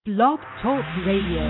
Blog Talk Radio.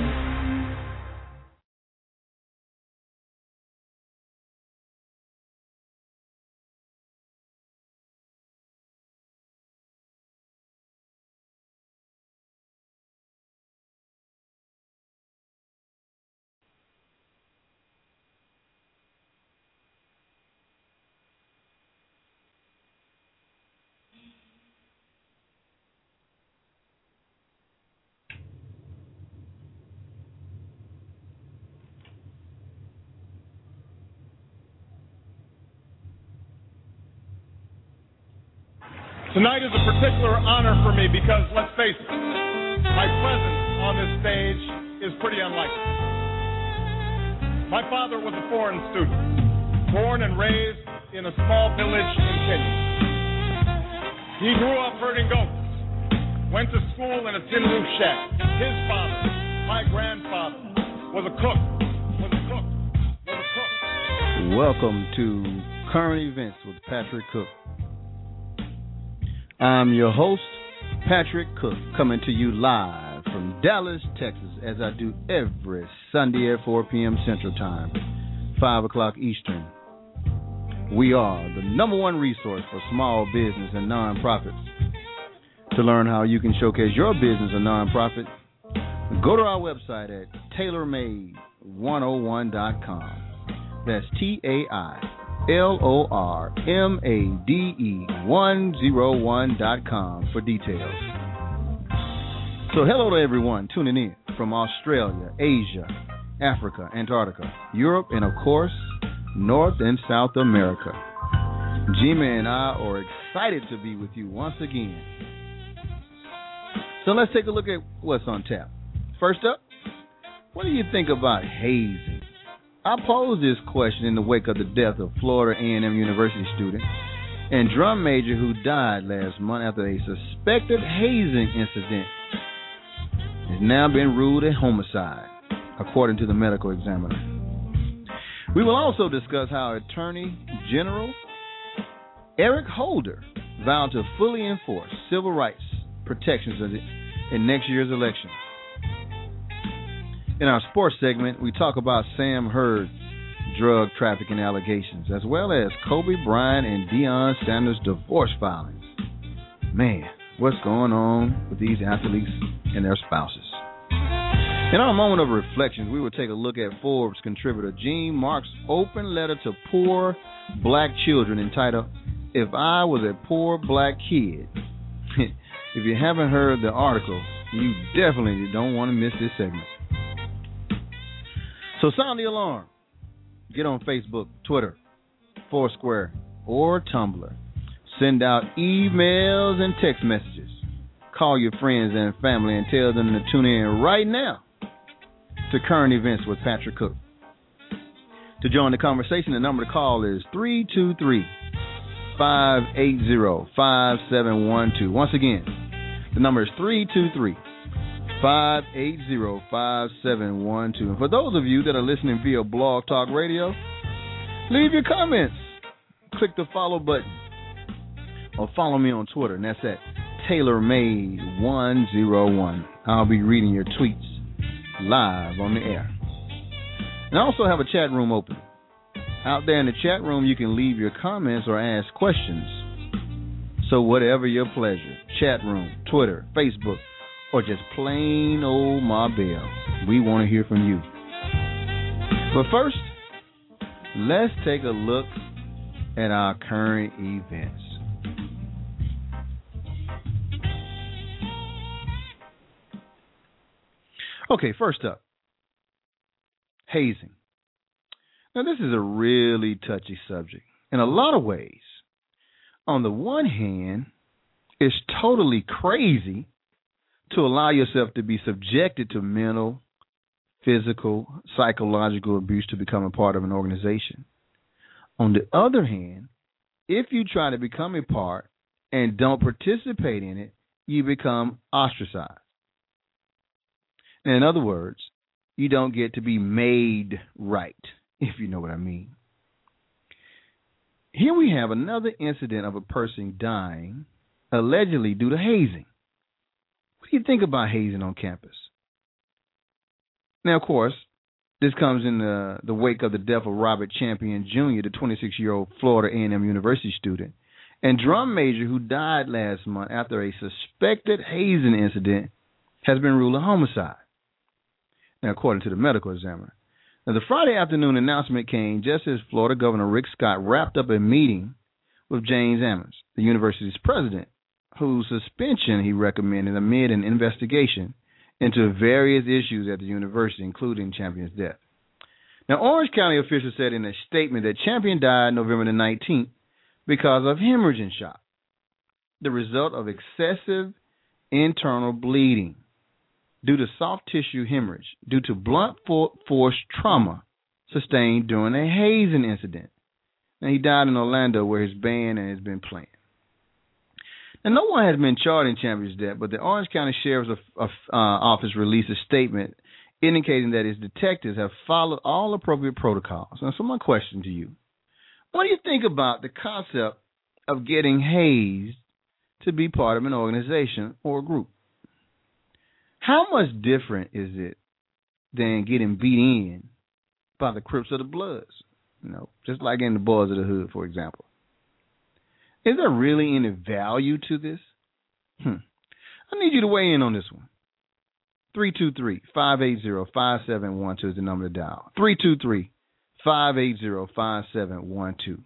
Tonight is a particular honor for me because, let's face it, my presence on this stage is pretty unlikely. My father was a foreign student, born and raised in a small village in Kenya. He grew up herding goats, went to school in a tin roof shack. His father, my grandfather, was a cook. Welcome to Current Events with Patrick Cook. I'm your host, Patrick Cook, coming to you live from Dallas, Texas, as I do every Sunday at 4 p.m. Central Time, 5 o'clock Eastern. We are the number one resource for small business and nonprofits. To learn how you can showcase your business or nonprofit, go to our website at tailormade101.com. That's TAILORMADE101.com for details. So hello to everyone tuning in from Australia, Asia, Africa, Antarctica, Europe, and of course, North and South America. Jimmy and I are excited to be with you once again. So let's take a look at what's on tap. First up, what do you think about hazing? I posed this question in the wake of the death of Florida A&M University student and drum major who died last month after a suspected hazing incident. Has now been ruled a homicide, according to the medical examiner. We will also discuss how Attorney General Eric Holder vowed to fully enforce civil rights protections in next year's election. In our sports segment, we talk about Sam Hurd's drug trafficking allegations, as well as Kobe Bryant and Deion Sanders' divorce filings. Man, what's going on with these athletes and their spouses? In our moment of reflections, we will take a look at Forbes contributor Gene Mark's open letter to poor black children entitled, "If I Was a Poor Black Kid." If you haven't heard the article, you definitely don't want to miss this segment. So sound the alarm. Get on Facebook, Twitter, Foursquare, or Tumblr. Send out emails and text messages. Call your friends and family and tell them to tune in right now to Current Events with Patrick Cook. To join the conversation, the number to call is 323-580-5712. Once again, the number is 323-580-5712. And for those of you that are listening via Blog Talk Radio, leave your comments. Click the follow button. Or follow me on Twitter, and that's at TaylorMade101. I'll be reading your tweets live on the air. And I also have a chat room open. Out there in the chat room, you can leave your comments or ask questions. So whatever your pleasure, chat room, Twitter, Facebook, or just plain old Ma Bell, we want to hear from you. But first, let's take a look at our current events. Okay, first up, hazing. Now, this is a really touchy subject in a lot of ways. On the one hand, it's totally crazy to allow yourself to be subjected to mental, physical, psychological abuse to become a part of an organization. On the other hand, if you try to become a part and don't participate in it, you become ostracized. In other words, you don't get to be made right, if you know what I mean. Here we have another incident of a person dying, allegedly due to hazing. What do you think about hazing on campus? Now, of course, this comes in the wake of the death of Robert Champion Jr., the 26-year-old Florida A&M University student and drum major who died last month after a suspected hazing incident has been ruled a homicide. Now, according to the medical examiner. Now, the Friday afternoon announcement came just as Florida Governor Rick Scott wrapped up a meeting with James Ammons, the university's president, whose suspension he recommended amid an investigation into various issues at the university, including Champion's death. Now, Orange County officials said in a statement that Champion died November the 19th because of hemorrhaging shock, the result of excessive internal bleeding due to soft tissue hemorrhage due to blunt force trauma sustained during a hazing incident. Now, he died in Orlando where his band has been playing. Now, no one has been charged in Champion's death, but the Orange County Sheriff's Office released a statement indicating that its detectives have followed all appropriate protocols. Now, so my question to you, what do you think about the concept of getting hazed to be part of an organization or a group? How much different is it than getting beat in by the Crips or the Bloods? You know, just like in the Boys of the Hood, for example. Is there really any value to this? I need you to weigh in on this one. 323-580-5712 is the number to dial. 323-580-5712.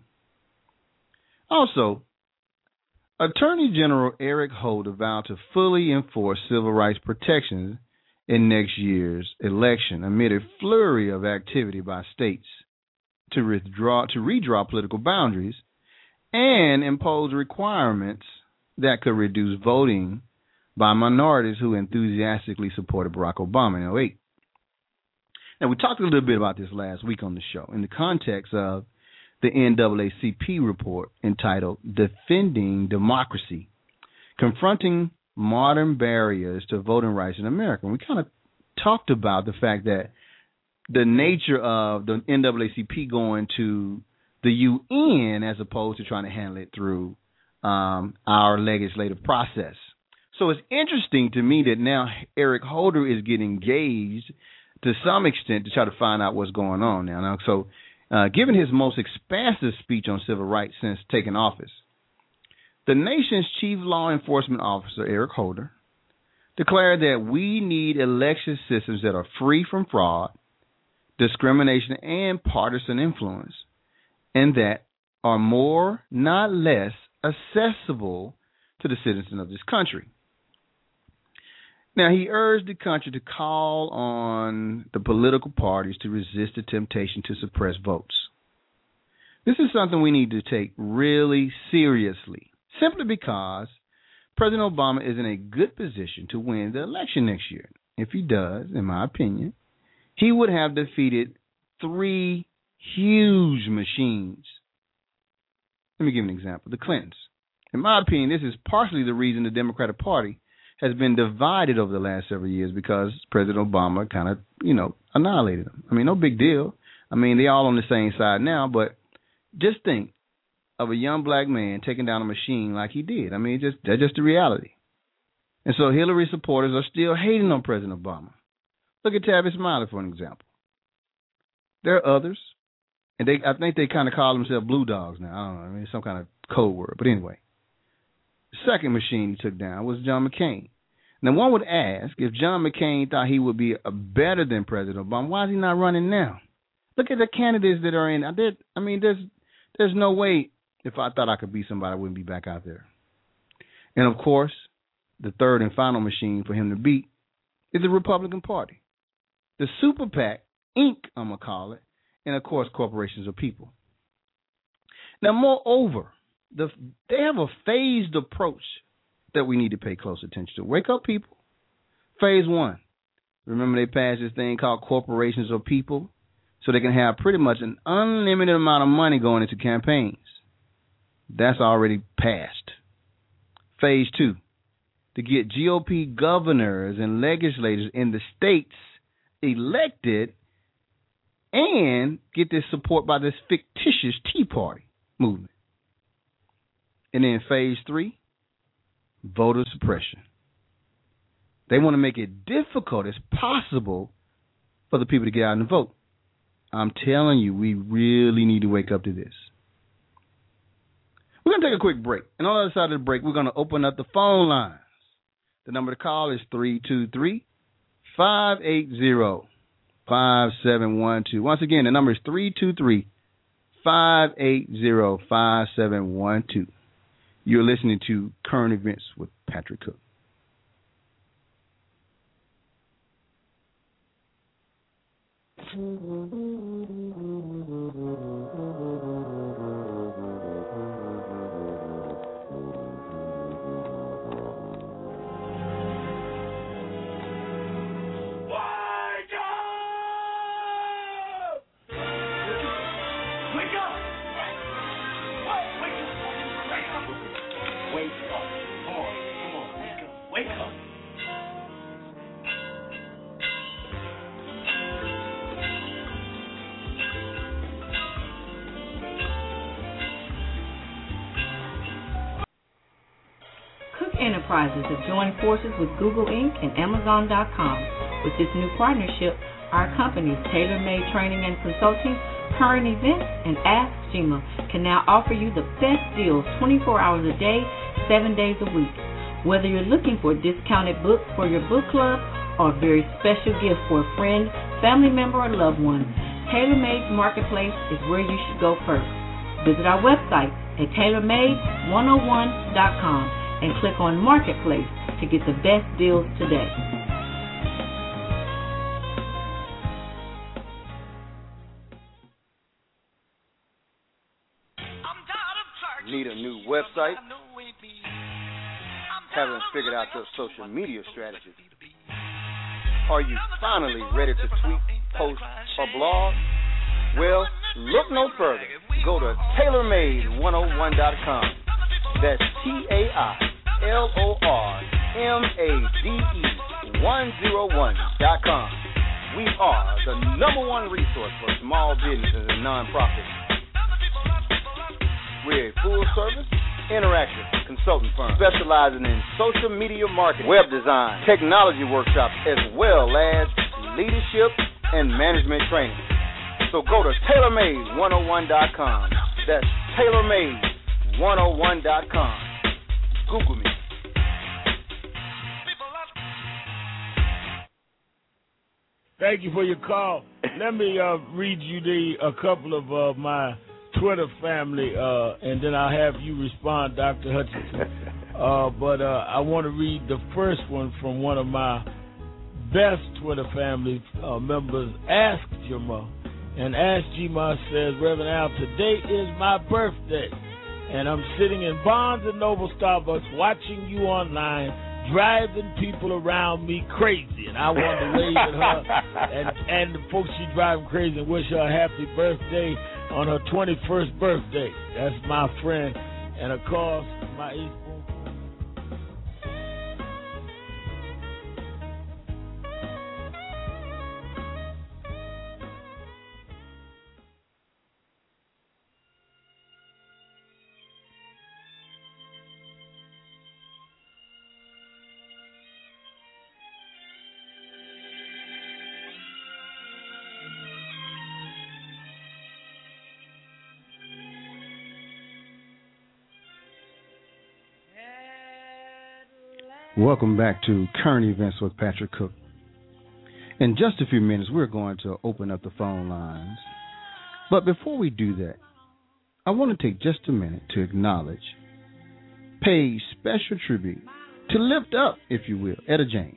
Also, Attorney General Eric Holder vowed to fully enforce civil rights protections in next year's election amid a flurry of activity by states to redraw political boundaries and impose requirements that could reduce voting by minorities who enthusiastically supported Barack Obama in 2008. Now, we talked a little bit about this last week on the show in the context of the NAACP report entitled Defending Democracy, Confronting Modern Barriers to Voting Rights in America. And we kind of talked about the fact that the nature of the NAACP going to the UN as opposed to trying to handle it through our legislative process. So it's interesting to me that now Eric Holder is getting engaged to some extent to try to find out what's going on now. So given his most expansive speech on civil rights since taking office, the nation's chief law enforcement officer, Eric Holder, declared that we need election systems that are free from fraud, discrimination, and partisan influence, and that are more, not less, accessible to the citizens of this country. Now, he urged the country to call on the political parties to resist the temptation to suppress votes. This is something we need to take really seriously, simply because President Obama is in a good position to win the election next year. If he does, in my opinion, he would have defeated 3 huge machines. Let me give you an example. The Clintons. In my opinion, this is partially the reason the Democratic Party has been divided over the last several years, because President Obama kind of, annihilated them. I mean, no big deal. I mean, they're all on the same side now, but just think of a young black man taking down a machine like he did. I mean, that's just the reality. And so Hillary supporters are still hating on President Obama. Look at Tavis Smiley, for an example. There are others, and I think they kind of call themselves blue dogs now. I don't know. I mean, some kind of code word. But anyway, the second machine he took down was John McCain. Now, one would ask, if John McCain thought he would be better than President Obama, why is he not running now? Look at the candidates that are in. There's no way if I thought I could be somebody, I wouldn't be back out there. And, of course, the third and final machine for him to beat is the Republican Party. The Super PAC, Inc., I'm going to call it, and, of course, corporations of people. Now, moreover, they have a phased approach that we need to pay close attention to. Wake up, people. Phase 1. Remember they passed this thing called corporations of people, so they can have pretty much an unlimited amount of money going into campaigns. That's already passed. Phase 2. To get GOP governors and legislators in the states elected and get this support by this fictitious Tea Party movement. And then phase 3, voter suppression. They want to make it difficult as possible for the people to get out and vote. I'm telling you, we really need to wake up to this. We're going to take a quick break. And on the other side of the break, we're going to open up the phone lines. The number to call is 323-580-5712. Once again, the number is 323-580-5712. You're listening to Current Events with Patrick Cook. Enterprises have joined forces with Google Inc. and Amazon.com. With this new partnership, our companies, Tailor Made Training and Consulting, Current Events, and Ask Jima, can now offer you the best deals 24 hours a day, 7 days a week. Whether you're looking for a discounted book for your book club or a very special gift for a friend, family member, or loved one, Tailor Made Marketplace is where you should go first. Visit our website at tailormade101.com and click on Marketplace to get the best deals today. Need a new website? Haven't figured out your social media strategy? Are you finally ready to tweet, post, or blog? Well, look no further. Go to TailorMade101.com. That's TailorMade101.com. We are the #1 resource for small businesses and nonprofits. We're a full-service, interactive consulting firm specializing in social media marketing, web design, technology workshops, as well as leadership and management training. So go to TailorMade101.com. That's TailorMade101.com. Google me. Thank you for your call. Let me read you a couple of my Twitter family, and then I'll have you respond, Dr. Hutchinson. But I want to read the first one from one of my best Twitter family members, Ask Jima. And Ask Jima says, Reverend Al, today is my birthday, and I'm sitting in Barnes & Noble Starbucks watching you online, driving people around me crazy. And I want to wave at her and the folks she driving crazy and wish her a happy birthday on her 21st birthday. That's my friend. And, of course, my East Welcome back to Current Events with Patrick Cook. In just a few minutes, we're going to open up the phone lines. But before we do that, I want to take just a minute to acknowledge, pay special tribute, to lift up, if you will, Etta James.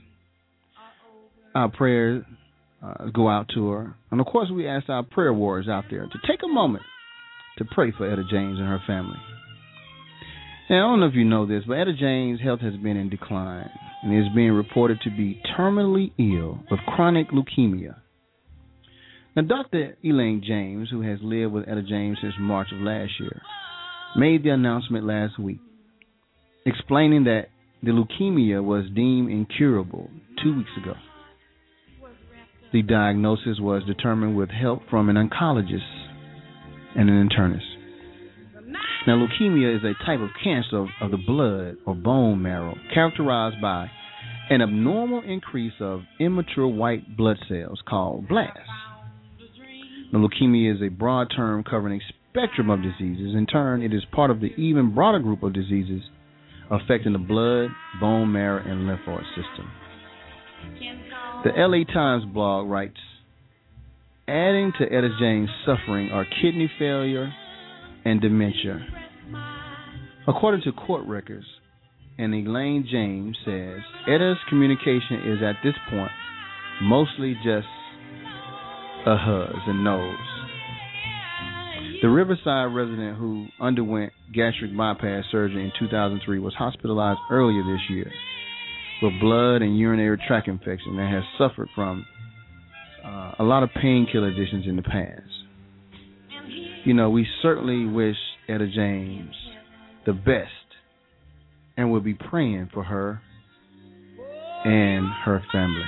Our prayers go out to her. And, of course, we ask our prayer warriors out there to take a moment to pray for Etta James and her family. Now, I don't know if you know this, but Etta James' health has been in decline and is being reported to be terminally ill with chronic leukemia. Now, Dr. Elaine James, who has lived with Etta James since March of last year, made the announcement last week, explaining that the leukemia was deemed incurable 2 weeks ago. The diagnosis was determined with help from an oncologist and an internist. Now, leukemia is a type of cancer of the blood or bone marrow characterized by an abnormal increase of immature white blood cells called blasts. Now, leukemia is a broad term covering a spectrum of diseases. In turn, it is part of the even broader group of diseases affecting the blood, bone marrow, and lymphoid system. The LA Times blog writes, adding to Etta James' suffering are kidney failure and dementia. According to court records, and Elaine James says, Etta's communication is at this point mostly just uhs and no's. The Riverside resident who underwent gastric bypass surgery in 2003 was hospitalized earlier this year with blood and urinary tract infection and has suffered from a lot of painkiller addictions in the past. You know, we certainly wish Etta James the best and will be praying for her and her family.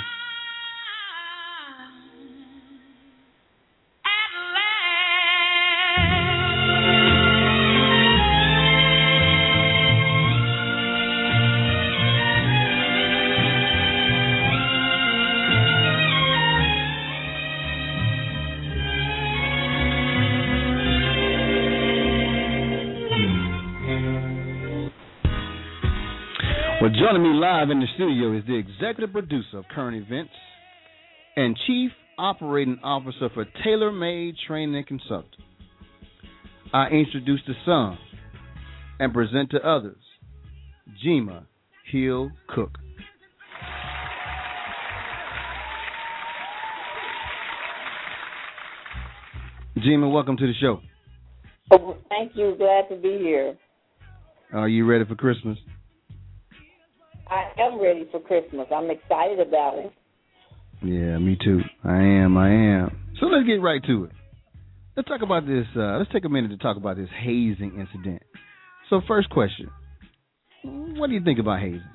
Well, joining me live in the studio is the executive producer of Current Events and chief operating officer for Tailor Made Training and Consulting. I introduce to some and present to others, Jima Hill Cook. Jima, welcome to the show. Oh, thank you. Glad to be here. Are you ready for Christmas? I am ready for Christmas. I'm excited about it. Yeah, me too. I am. So let's get right to it. Let's talk about this. Let's take a minute to talk about this hazing incident. So first question, what do you think about hazing?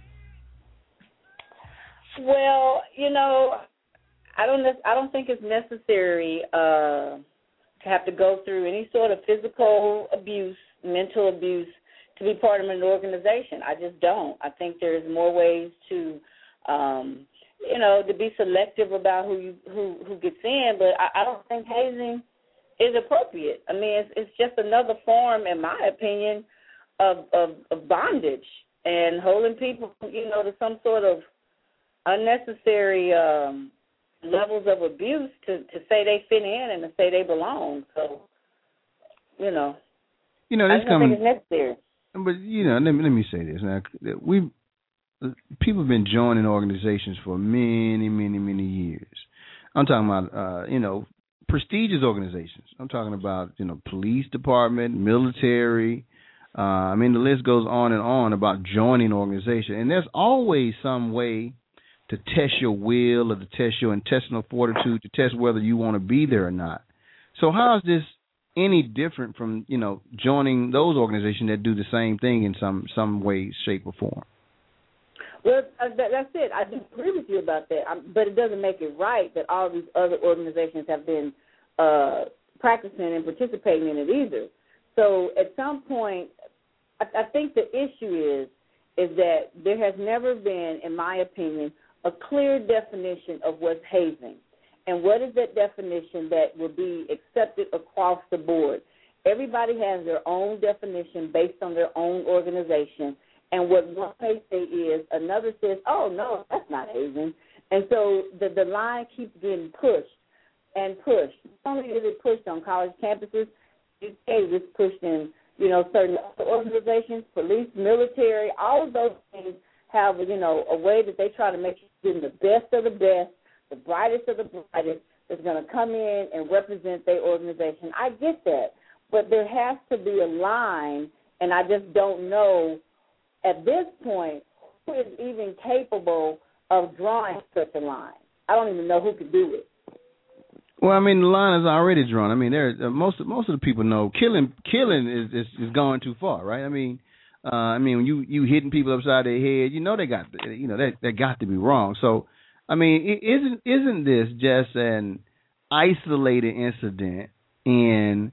Well, you know, I don't think it's necessary to have to go through any sort of physical abuse, mental abuse, to be part of an organization. I just don't. I think there's more ways to, to be selective about who gets in. But I don't think hazing is appropriate. I mean, it's just another form, in my opinion, of bondage and holding people, to some sort of unnecessary levels of abuse to say they fit in and to say they belong. So, I don't think it's necessary. But, let me say this. Now, people have been joining organizations for many, many, many years. I'm talking about, prestigious organizations. I'm talking about, police department, military. The list goes on and on about joining an organization. And there's always some way to test your will or to test your intestinal fortitude, to test whether you want to be there or not. So how is this any different from, joining those organizations that do the same thing in some way, shape, or form? Well, that's it. I do agree with you about that. But it doesn't make it right that all these other organizations have been practicing and participating in it either. So at some point, I think the issue is that there has never been, in my opinion, a clear definition of what's hazing. And what is that definition that will be accepted across the board? Everybody has their own definition based on their own organization. And what one may say is, another says, oh, no, that's not hazing. And so the line keeps getting pushed and pushed. Not only is it pushed on college campuses, it's pushed in, certain other organizations, police, military, all of those things have, a way that they try to make you the best of the best, the brightest of the brightest that's going to come in and represent their organization. I get that. But there has to be a line, and I just don't know at this point who is even capable of drawing such a line. I don't even know who could do it. Well, the line is already drawn. Most of the people know killing is going too far, right? When you hitting people upside their head, they got to be wrong. So, isn't this just an isolated incident in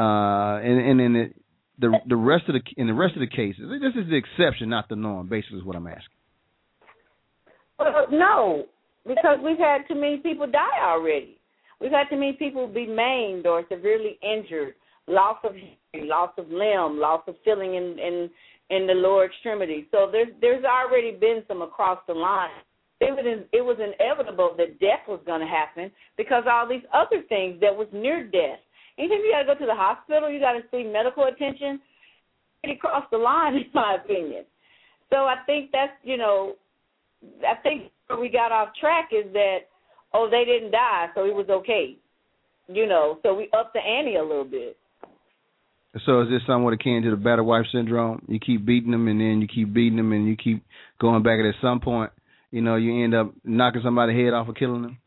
the rest of the cases? This is the exception, not the norm. Basically, is what I'm asking. Well, no, because we've had too many people die already. We've had too many people be maimed or severely injured, loss of hearing, loss of limb, loss of feeling in the lower extremity. So there's already been some across the line. It was inevitable that death was going to happen because all these other things that was near death. Anytime you got to go to the hospital, you got to see medical attention. It crossed the line, in my opinion. So I think that's, I think where we got off track is that, they didn't die, so it was okay. So we upped the ante a little bit. So is this somewhat akin to the battered wife syndrome? You keep beating them, and then you keep beating them, and you keep going back, and at some point, you end up knocking somebody's head off or killing them?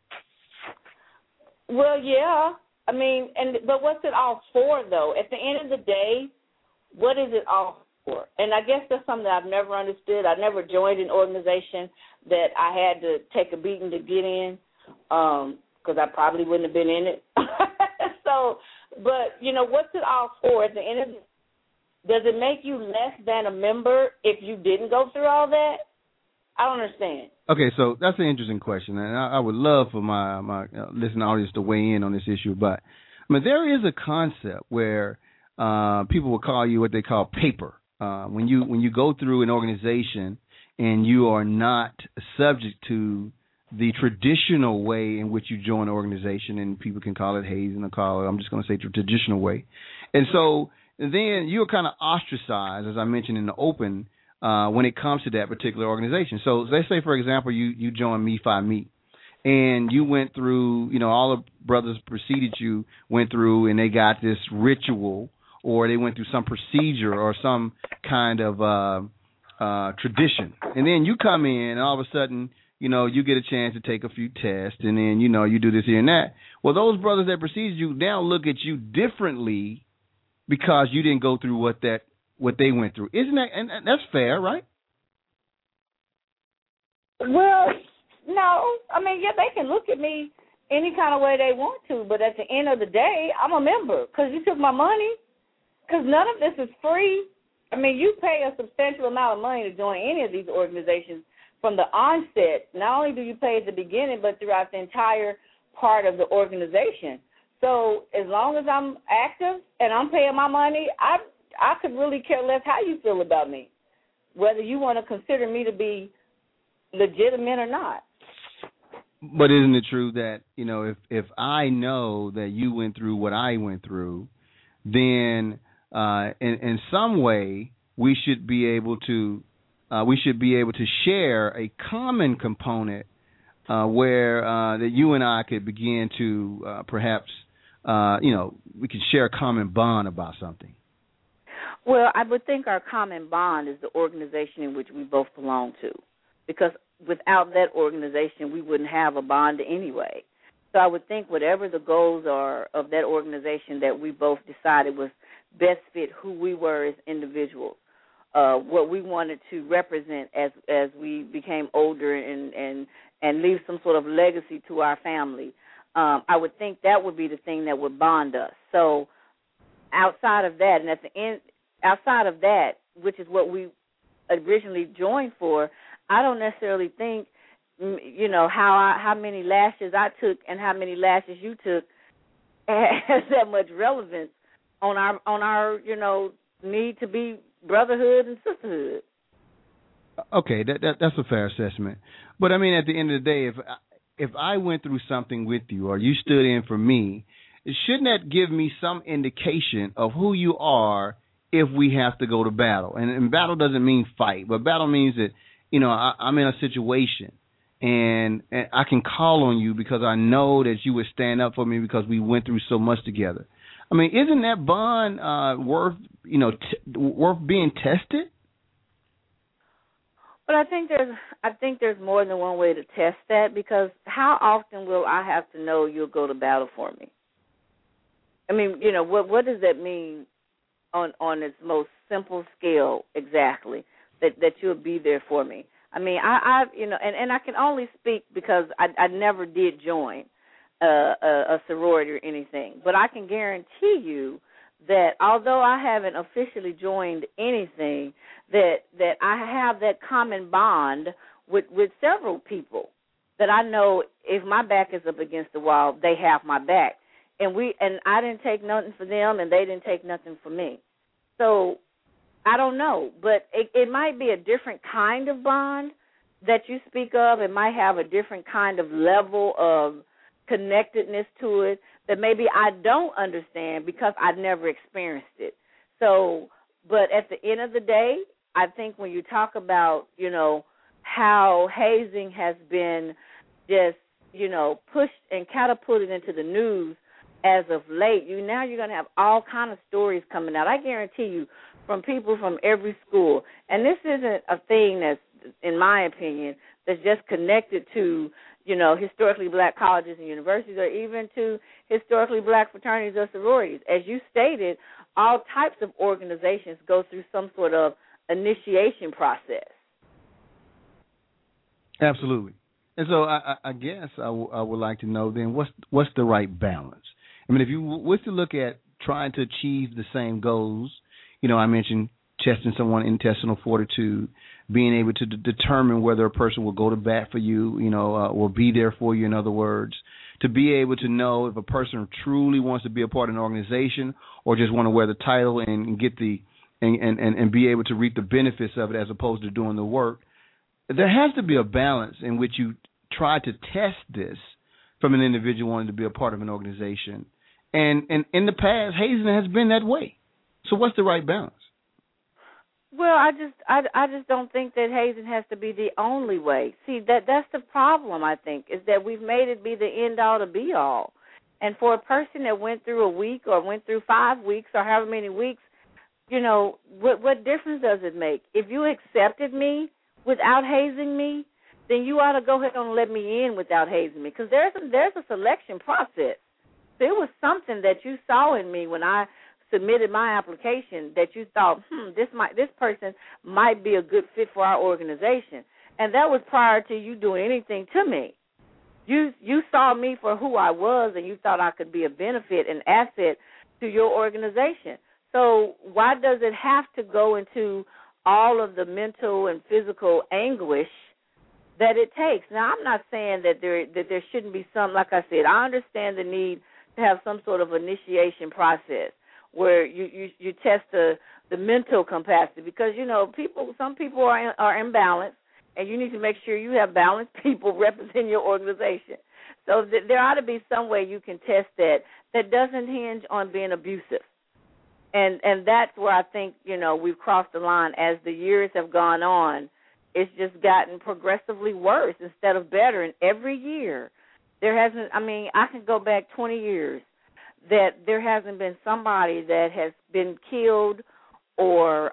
Well, yeah. I mean, but what's it all for, though? At the end of the day, what is it all for? And I guess that's something that I've never understood. I never joined an organization that I had to take a beating to get in, because I probably wouldn't have been in it. So, but, what's it all for? At the end of does it make you less than a member if you didn't go through all that? I don't understand. Okay, so that's an interesting question, and I would love for my listening audience to weigh in on this issue. But there is a concept where people will call you what they call paper. When you go through an organization and you are not subject to the traditional way in which you join an organization, and people can call it hazing or call it, I'm just going to say the traditional way. And so then you're kind of ostracized, as I mentioned in the open, when it comes to that particular organization. So let's say, for example, you joined Me Fi Me, and you went through, all the brothers preceded you went through, and they got this ritual, or they went through some procedure or some kind of tradition. And then you come in, and all of a sudden, you get a chance to take a few tests, and then, you do this here and that. Well, those brothers that preceded you now look at you differently because you didn't go through what they went through. Isn't that, and that's fair, right? Well, no. I mean, yeah, they can look at me any kind of way they want to, but at the end of the day, I'm a member because you took my money, because none of this is free. I mean, you pay a substantial amount of money to join any of these organizations from the onset. Not only do you pay at the beginning, but throughout the entire part of the organization. So as long as I'm active and I'm paying my money, I could really care less how you feel about me, whether you want to consider me to be legitimate or not. But isn't it true that, if I know that you went through what I went through, then in some way we should be able to share a common component where that you and I could begin to perhaps we could share a common bond about something. Well, I would think our common bond is the organization in which we both belong to, because without that organization, we wouldn't have a bond anyway. So I would think whatever the goals are of that organization that we both decided was best fit who we were as individuals, what we wanted to represent as we became older and leave some sort of legacy to our family. I would think that would be the thing that would bond us. So outside of that, and at the end, outside of that, which is what we originally joined for, I don't necessarily think, how many lashes I took and how many lashes you took has that much relevance on our need to be brotherhood and sisterhood. Okay, that's a fair assessment. But I mean, at the end of the day, if I went through something with you or you stood in for me, shouldn't that give me some indication of who you are if we have to go to battle? And battle doesn't mean fight, but battle means that, I'm in a situation and I can call on you because I know that you would stand up for me because we went through so much together. I mean, isn't that bond worth being tested? But I think there's more than one way to test that, because how often will I have to know you'll go to battle for me? I mean, what does that mean on its most simple scale exactly, that you'll be there for me? I mean, and I can only speak because I never did join a sorority or anything, but I can guarantee you that although I haven't officially joined anything, that I have that common bond with several people that I know if my back is up against the wall, they have my back. And I didn't take nothing for them, and they didn't take nothing for me. So I don't know, but it might be a different kind of bond that you speak of. It might have a different kind of level of connectedness to it that maybe I don't understand because I've never experienced it. So, but at the end of the day, I think when you talk about, how hazing has been just, pushed and catapulted into the news as of late, you're going to have all kind of stories coming out. I guarantee you, from people from every school. And this isn't a thing that's, in my opinion, that's just connected to, historically black colleges and universities, or even to historically black fraternities or sororities. As you stated, all types of organizations go through some sort of initiation process. Absolutely. And so I guess I would like to know then what's the right balance? I mean, if you was to look at trying to achieve the same goals, I mentioned testing someone's intestinal fortitude, being able to determine whether a person will go to bat for you, will be there for you, in other words, to be able to know if a person truly wants to be a part of an organization or just want to wear the title and get and be able to reap the benefits of it as opposed to doing the work. There has to be a balance in which you try to test this from an individual wanting to be a part of an organization. And in the past, hazing has been that way. So what's the right balance? Well, I just don't think that hazing has to be the only way. See, that's the problem, I think, is that we've made it be the end-all to be-all. And for a person that went through a week or went through 5 weeks or however many weeks, what difference does it make? If you accepted me without hazing me, then you ought to go ahead and let me in without hazing me, because there's a selection process. There was something that you saw in me when I submitted my application that you thought, this person might be a good fit for our organization. And that was prior to you doing anything to me. You saw me for who I was, and you thought I could be a benefit and asset to your organization. So why does it have to go into all of the mental and physical anguish that it takes? Now, I'm not saying that there shouldn't be some, like I said, I understand the need to have some sort of initiation process where you test the mental capacity, because some people are imbalanced, and you need to make sure you have balanced people representing your organization. So there ought to be some way you can test that doesn't hinge on being abusive, and that's where I think we've crossed the line. As the years have gone on, it's just gotten progressively worse instead of better, and every year there hasn't. I mean, I can go back 20 years. That there hasn't been somebody that has been killed or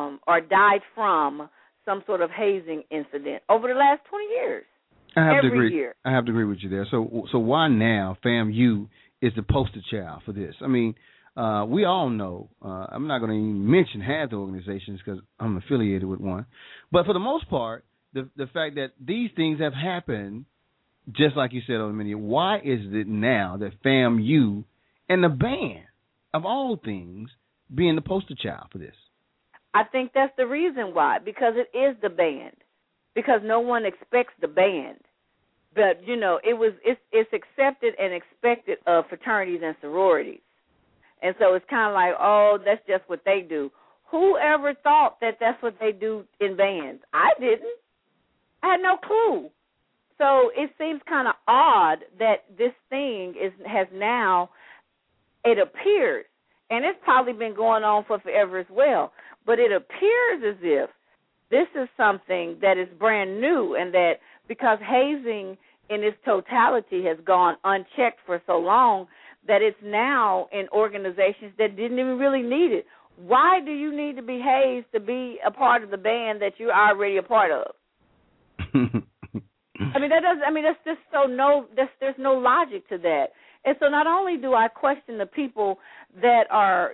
died from some sort of hazing incident over the last 20 years. I have Every year. I have to agree with you there. So why now FAMU is the poster child for this? I mean, we all know. I'm not going to even mention half the organizations because I'm affiliated with one. But for the most part, the fact that these things have happened, just like you said on the menu, why is it now that FAMU and the band, of all things, being the poster child for this? I think that's the reason why, because it is the band, because no one expects the band. But, it's accepted and expected of fraternities and sororities. And so it's kind of like, oh, that's just what they do. Whoever thought that that's what they do in bands? I didn't. I had no clue. So it seems kind of odd that this thing has now, it appears, and it's probably been going on for forever as well, but it appears as if this is something that is brand new, and that because hazing in its totality has gone unchecked for so long, that it's now in organizations that didn't even really need it. Why do you need to be hazed to be a part of the band that you're already a part of? That's just there's no logic to that. And so not only do I question the people that are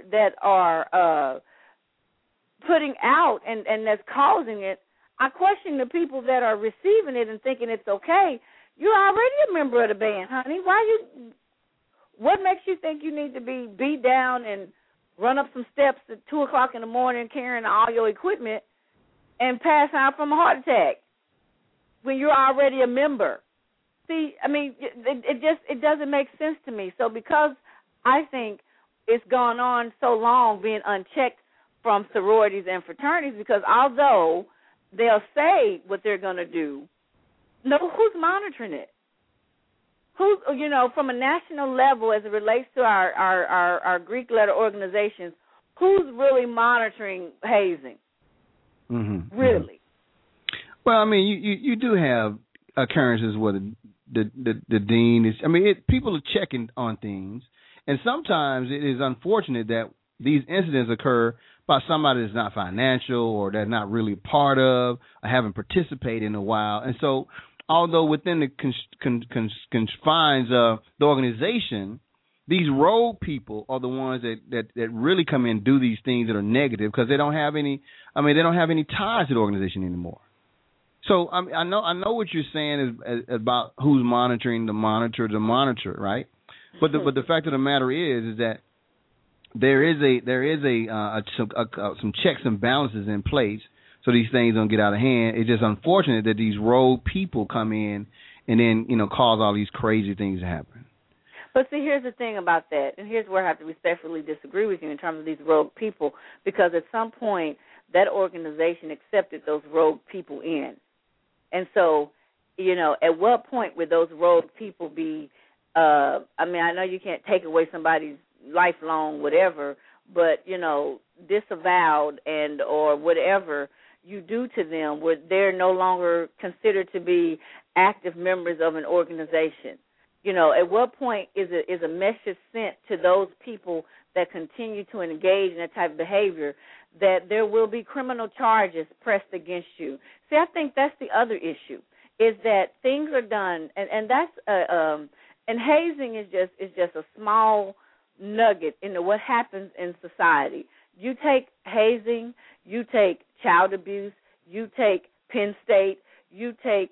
putting out and that's causing it, I question the people that are receiving it and thinking it's okay. You're already a member of the band, honey. What makes you think you need to be beat down and run up some steps at 2 o'clock in the morning carrying all your equipment and pass out from a heart attack? when you're already a member? See, I mean, it doesn't make sense to me. So because I think it's gone on so long being unchecked from sororities and fraternities, because although they'll say what they're going to do, no, who's monitoring it? Who's, from a national level as it relates to our Greek letter organizations, who's really monitoring hazing? Mm-hmm. Really? Well, I mean, you do have occurrences where the dean is. I mean, people are checking on things, and sometimes it is unfortunate that these incidents occur by somebody that's not financial or that's not really part of or haven't participated in a while. And so, although within the confines of the organization, these rogue people are the ones that really come in and do these things that are negative because they don't have any. I mean, they don't have any ties to the organization anymore. So I know what you're saying is about who's monitoring the monitor, right? But the fact of the matter is that there is some checks and balances in place so these things don't get out of hand. It's just unfortunate that these rogue people come in and then cause all these crazy things to happen. But see, here's the thing about that, and here's where I have to respectfully disagree with you in terms of these rogue people, because at some point that organization accepted those rogue people in. And so, at what point would those rogue people be, I know you can't take away somebody's lifelong whatever, but, disavowed and or whatever you do to them, where they're no longer considered to be active members of an organization. At what point is a message sent to those people that continue to engage in that type of behavior that there will be criminal charges pressed against you? See, I think that's the other issue, is that things are done, and that's and hazing is just a small nugget into what happens in society. You take hazing, you take child abuse, you take Penn State, you take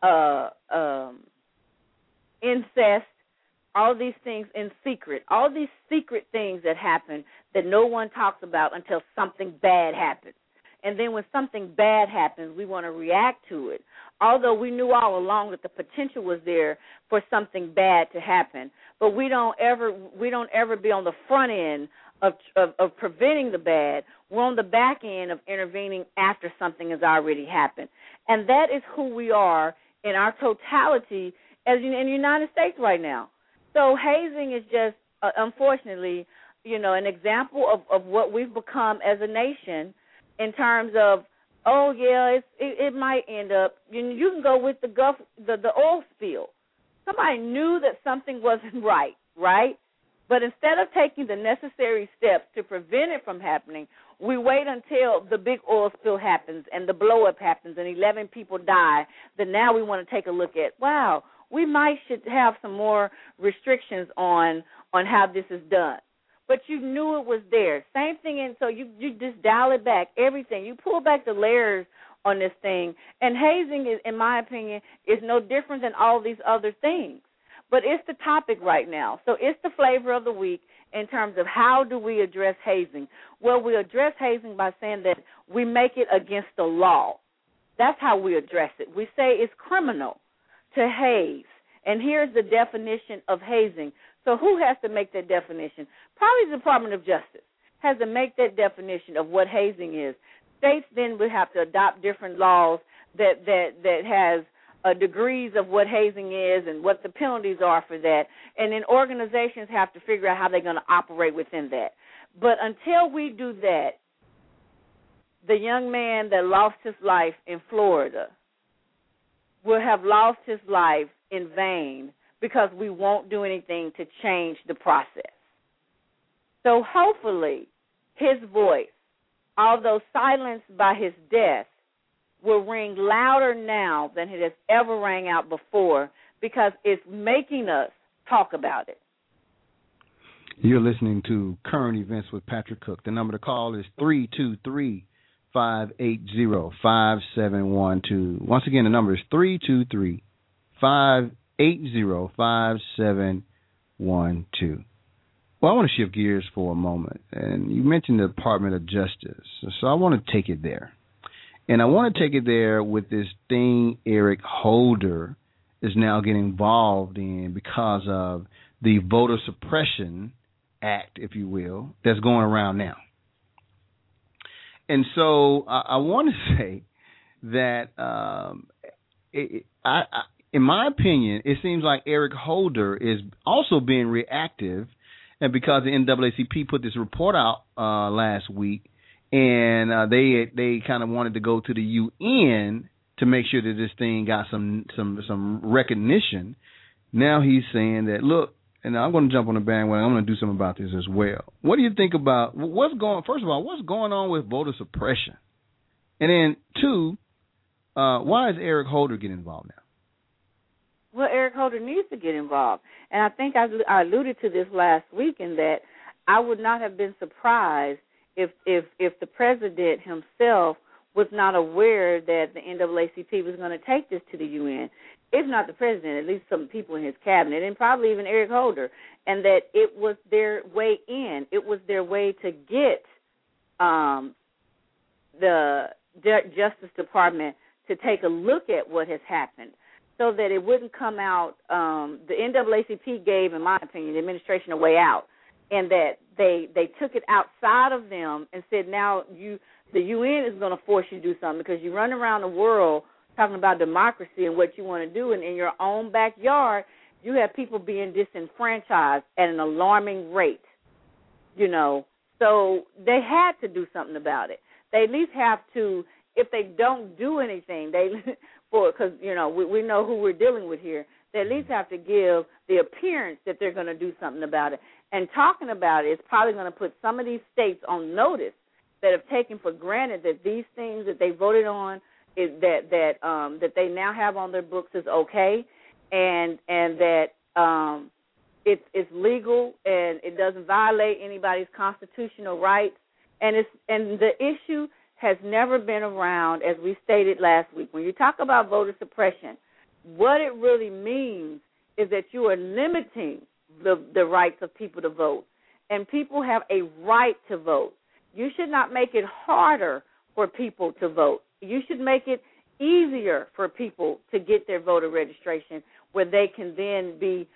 incest, all these things in secret, all these secret things that happen that no one talks about until something bad happens. And then when something bad happens, we want to react to it, although we knew all along that the potential was there for something bad to happen. But we don't ever be on the front end of preventing the bad. We're on the back end of intervening after something has already happened. And that is who we are in our totality as in the United States right now. So hazing is just, unfortunately, an example of what we've become as a nation in terms of, it might end up, you can go with the oil spill. Somebody knew that something wasn't right? But instead of taking the necessary steps to prevent it from happening, we wait until the big oil spill happens and the blow-up happens and 11 people die. Then now we want to take a look at, wow, we should have some more restrictions on how this is done. But you knew it was there. Same thing, and so you just dial it back, everything. You pull back the layers on this thing, and hazing, is, in my opinion, is no different than all these other things. But it's the topic right now. So it's the flavor of the week in terms of how do we address hazing. Well, we address hazing by saying that we make it against the law. That's how we address it. We say it's criminal to haze. And here's the definition of hazing. So who has to make that definition? Probably the Department of Justice has to make that definition of what hazing is. States then would have to adopt different laws that has degrees of what hazing is and what the penalties are for that. And then organizations have to figure out how they're going to operate within that. But until we do that, the young man that lost his life in Florida will have lost his life in vain because we won't do anything to change the process. So hopefully his voice, although silenced by his death, will ring louder now than it has ever rang out before because it's making us talk about it. You're listening to Current Events with Patrick Cook. The number to call is 323-580-5712. Once again, the number is 323-580-5712. Well, I want to shift gears for a moment. And you mentioned the Department of Justice, so I want to take it there. And I want to take it there with this thing Eric Holder is now getting involved in because of the voter suppression act, if you will, that's going around now. And so I want to say that in my opinion, it seems like Eric Holder is also being reactive, and because the NAACP put this report out last week, and they kind of wanted to go to the UN to make sure that this thing got some recognition. Now he's saying that, look, and I'm going to jump on the bandwagon. I'm going to do something about this as well. What do you think about first of all, what's going on with voter suppression? And then, two, why is Eric Holder getting involved now? Well, Eric Holder needs to get involved. And I think I alluded to this last week in that I would not have been surprised if the president himself was not aware that the NAACP was going to take this to the UN. If not the president, at least some people in his cabinet, and probably even Eric Holder, and that it was their way in. It was their way to get the Justice Department to take a look at what has happened so that it wouldn't come out. The NAACP gave, in my opinion, the administration a way out, and that they took it outside of them and said, now the UN is going to force you to do something because you run around the world talking about democracy and what you want to do, and in your own backyard, you have people being disenfranchised at an alarming rate, So they had to do something about it. They at least have to, if they don't do anything, because, we know who we're dealing with here, they at least have to give the appearance that they're going to do something about it. And talking about it is probably going to put some of these states on notice that have taken for granted that these things that they voted on that they now have on their books is okay, and that it's legal and it doesn't violate anybody's constitutional rights. And the issue has never been around, as we stated last week. When you talk about voter suppression, what it really means is that you are limiting the rights of people to vote, and people have a right to vote. You should not make it harder for people to vote. You should make it easier for people to get their voter registration, where they can then be,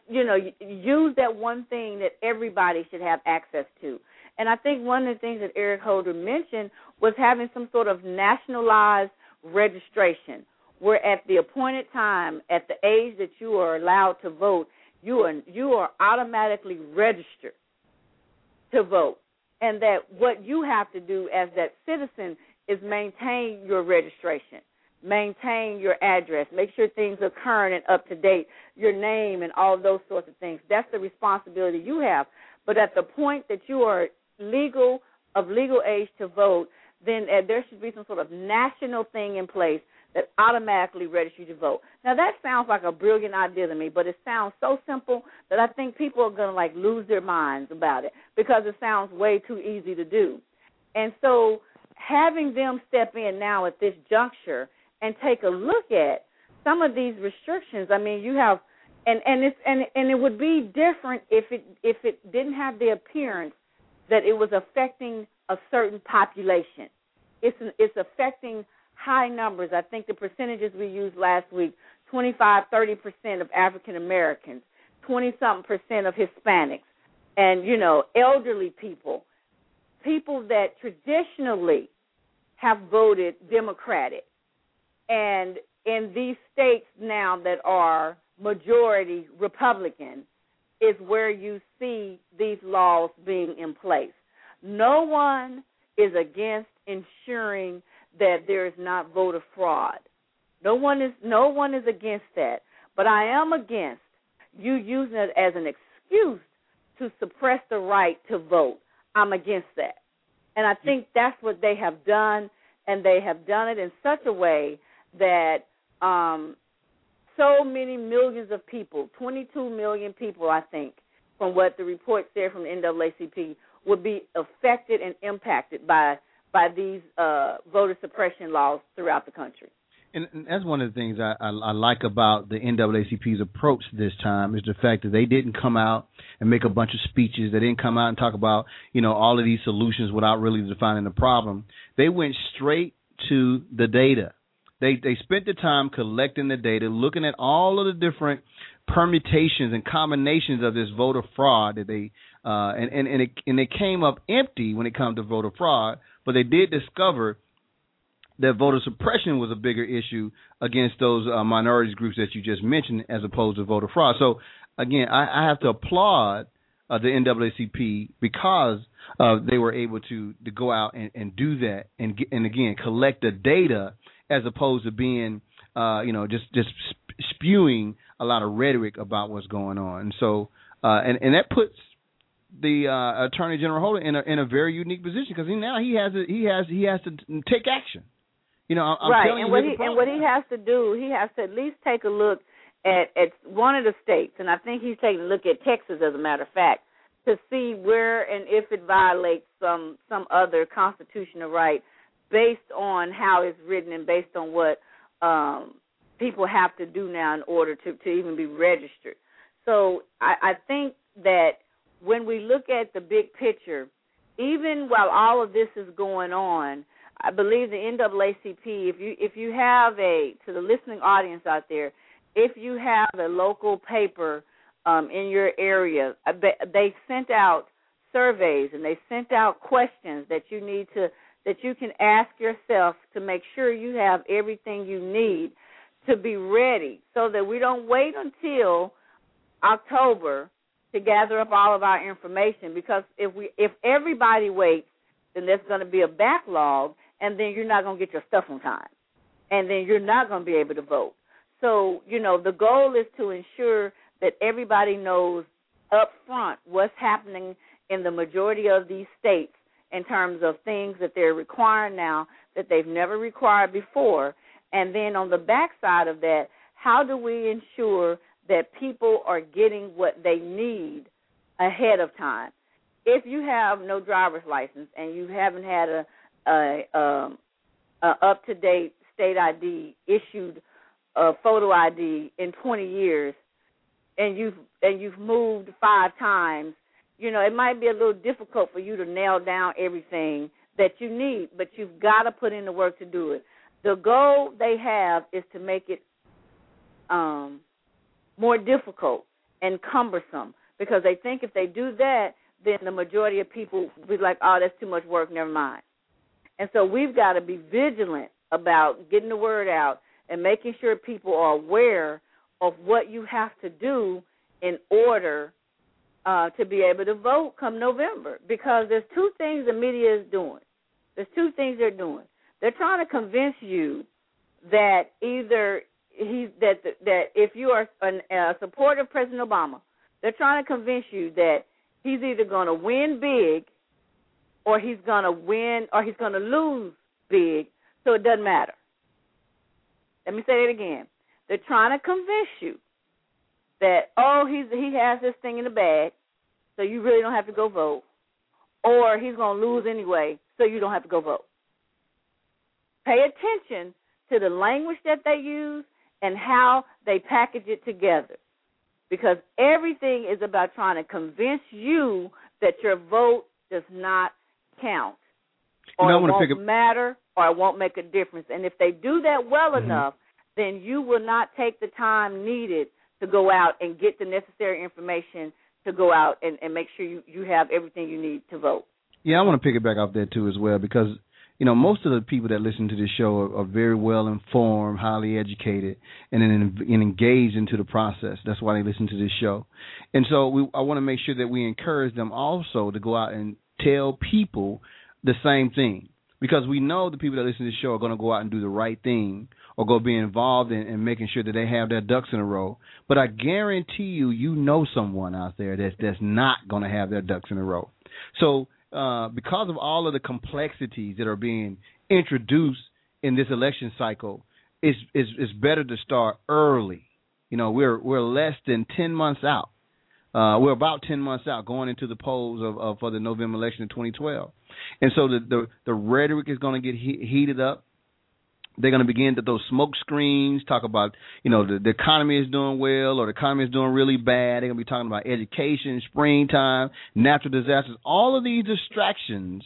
use that one thing that everybody should have access to. And I think one of the things that Eric Holder mentioned was having some sort of nationalized registration, where at the appointed time, at the age that you are allowed to vote, you are automatically registered to vote. And that what you have to do as that citizen is maintain your registration, maintain your address, make sure things are current and up to date, your name and all those sorts of things. That's the responsibility you have. But at the point that you are legal age to vote, then there should be some sort of national thing in place that automatically registers you to vote. Now, that sounds like a brilliant idea to me, but it sounds so simple that I think people are going to, lose their minds about it because it sounds way too easy to do. And so having them step in now at this juncture and take a look at some of these restrictions, I mean, you have, and it would be different if it didn't have the appearance that it was affecting a certain population. It's affecting high numbers. I think the percentages we used last week, 25-30% of African Americans, 20-something% of Hispanics, and, elderly people that traditionally have voted Democratic. And in these states now that are majority Republican is where you see these laws being in place. No one is against ensuring that there is not voter fraud. No one is against that. But I am against you using it as an excuse to suppress the right to vote. I'm against that. And I think that's what they have done, and they have done it in such a way that so many millions of people, 22 million people, I think, from what the report said from the NAACP, would be affected and impacted by these voter suppression laws throughout the country. And that's one of the things I like about the NAACP's approach this time is the fact that they didn't come out and make a bunch of speeches. They didn't come out and talk about, all of these solutions without really defining the problem. They went straight to the data. They spent the time collecting the data, looking at all of the different permutations and combinations of this voter fraud that they and it came up empty when it comes to voter fraud, but they did discover that voter suppression was a bigger issue against those minorities groups that you just mentioned as opposed to voter fraud. So, again, I have to applaud the NAACP because they were able to go out and do that and again, collect the data as opposed to being, just spewing a lot of rhetoric about what's going on. And so, and that puts the Attorney General Holder in a very unique position because now he has to take action. I'm right, telling you, and what he has to do, he has to at least take a look at one of the states, and I think he's taking a look at Texas, as a matter of fact, to see where and if it violates some other constitutional right based on how it's written and based on what people have to do now in order to even be registered. So I think that when we look at the big picture, even while all of this is going on, I believe the NAACP, if you have to the listening audience out there, if you have a local paper in your area, they sent out surveys and they sent out questions that you can ask yourself to make sure you have everything you need to be ready, so that we don't wait until October to gather up all of our information. Because if everybody waits, then there's going to be a backlog, and then you're not going to get your stuff on time, and then you're not going to be able to vote. So, the goal is to ensure that everybody knows up front what's happening in the majority of these states in terms of things that they're requiring now that they've never required before. And then on the backside of that, how do we ensure that people are getting what they need ahead of time? If you have no driver's license and you haven't had a up-to-date state ID issued, photo ID in 20 years, and you've moved 5 times, it might be a little difficult for you to nail down everything that you need, but you've got to put in the work to do it. The goal they have is to make it more difficult and cumbersome, because they think if they do that, then the majority of people will be like, oh, that's too much work, never mind. And so we've got to be vigilant about getting the word out and making sure people are aware of what you have to do in order to be able to vote come November. Because there's 2 things the media is doing. There's 2 things they're doing. They're trying to convince you that either that if you are a supporter of President Obama, they're trying to convince you that he's either going to win big or he's going to win or he's going to lose big, so it doesn't matter. Let me say it again. They're trying to convince you that, he has this thing in the bag, so you really don't have to go vote, or he's going to lose anyway, so you don't have to go vote. Pay attention to the language that they use and how they package it together, because everything is about trying to convince you that your vote does not count, or it won't matter, or it won't make a difference. And if they do that well enough, then you will not take the time needed to go out and get the necessary information to go out and make sure you have everything you need to vote. Yeah, I want to pick it back off there, too, as well, because most of the people that listen to this show are very well informed, highly educated, and engaged into the process. That's why they listen to this show. And so I want to make sure that we encourage them also to go out and tell people the same thing, because we know the people that listen to this show are going to go out and do the right thing or go be involved in making sure that they have their ducks in a row. But I guarantee you know someone out there that's not going to have their ducks in a row. So because of all of the complexities that are being introduced in this election cycle, it's better to start early. We're less than 10 months out. We're about 10 months out going into the polls for the November election in 2012. And so the rhetoric is going to get heated up. They're going to begin to throw smoke screens, talk about, the economy is doing well or the economy is doing really bad. They're going to be talking about education, springtime, natural disasters. All of these distractions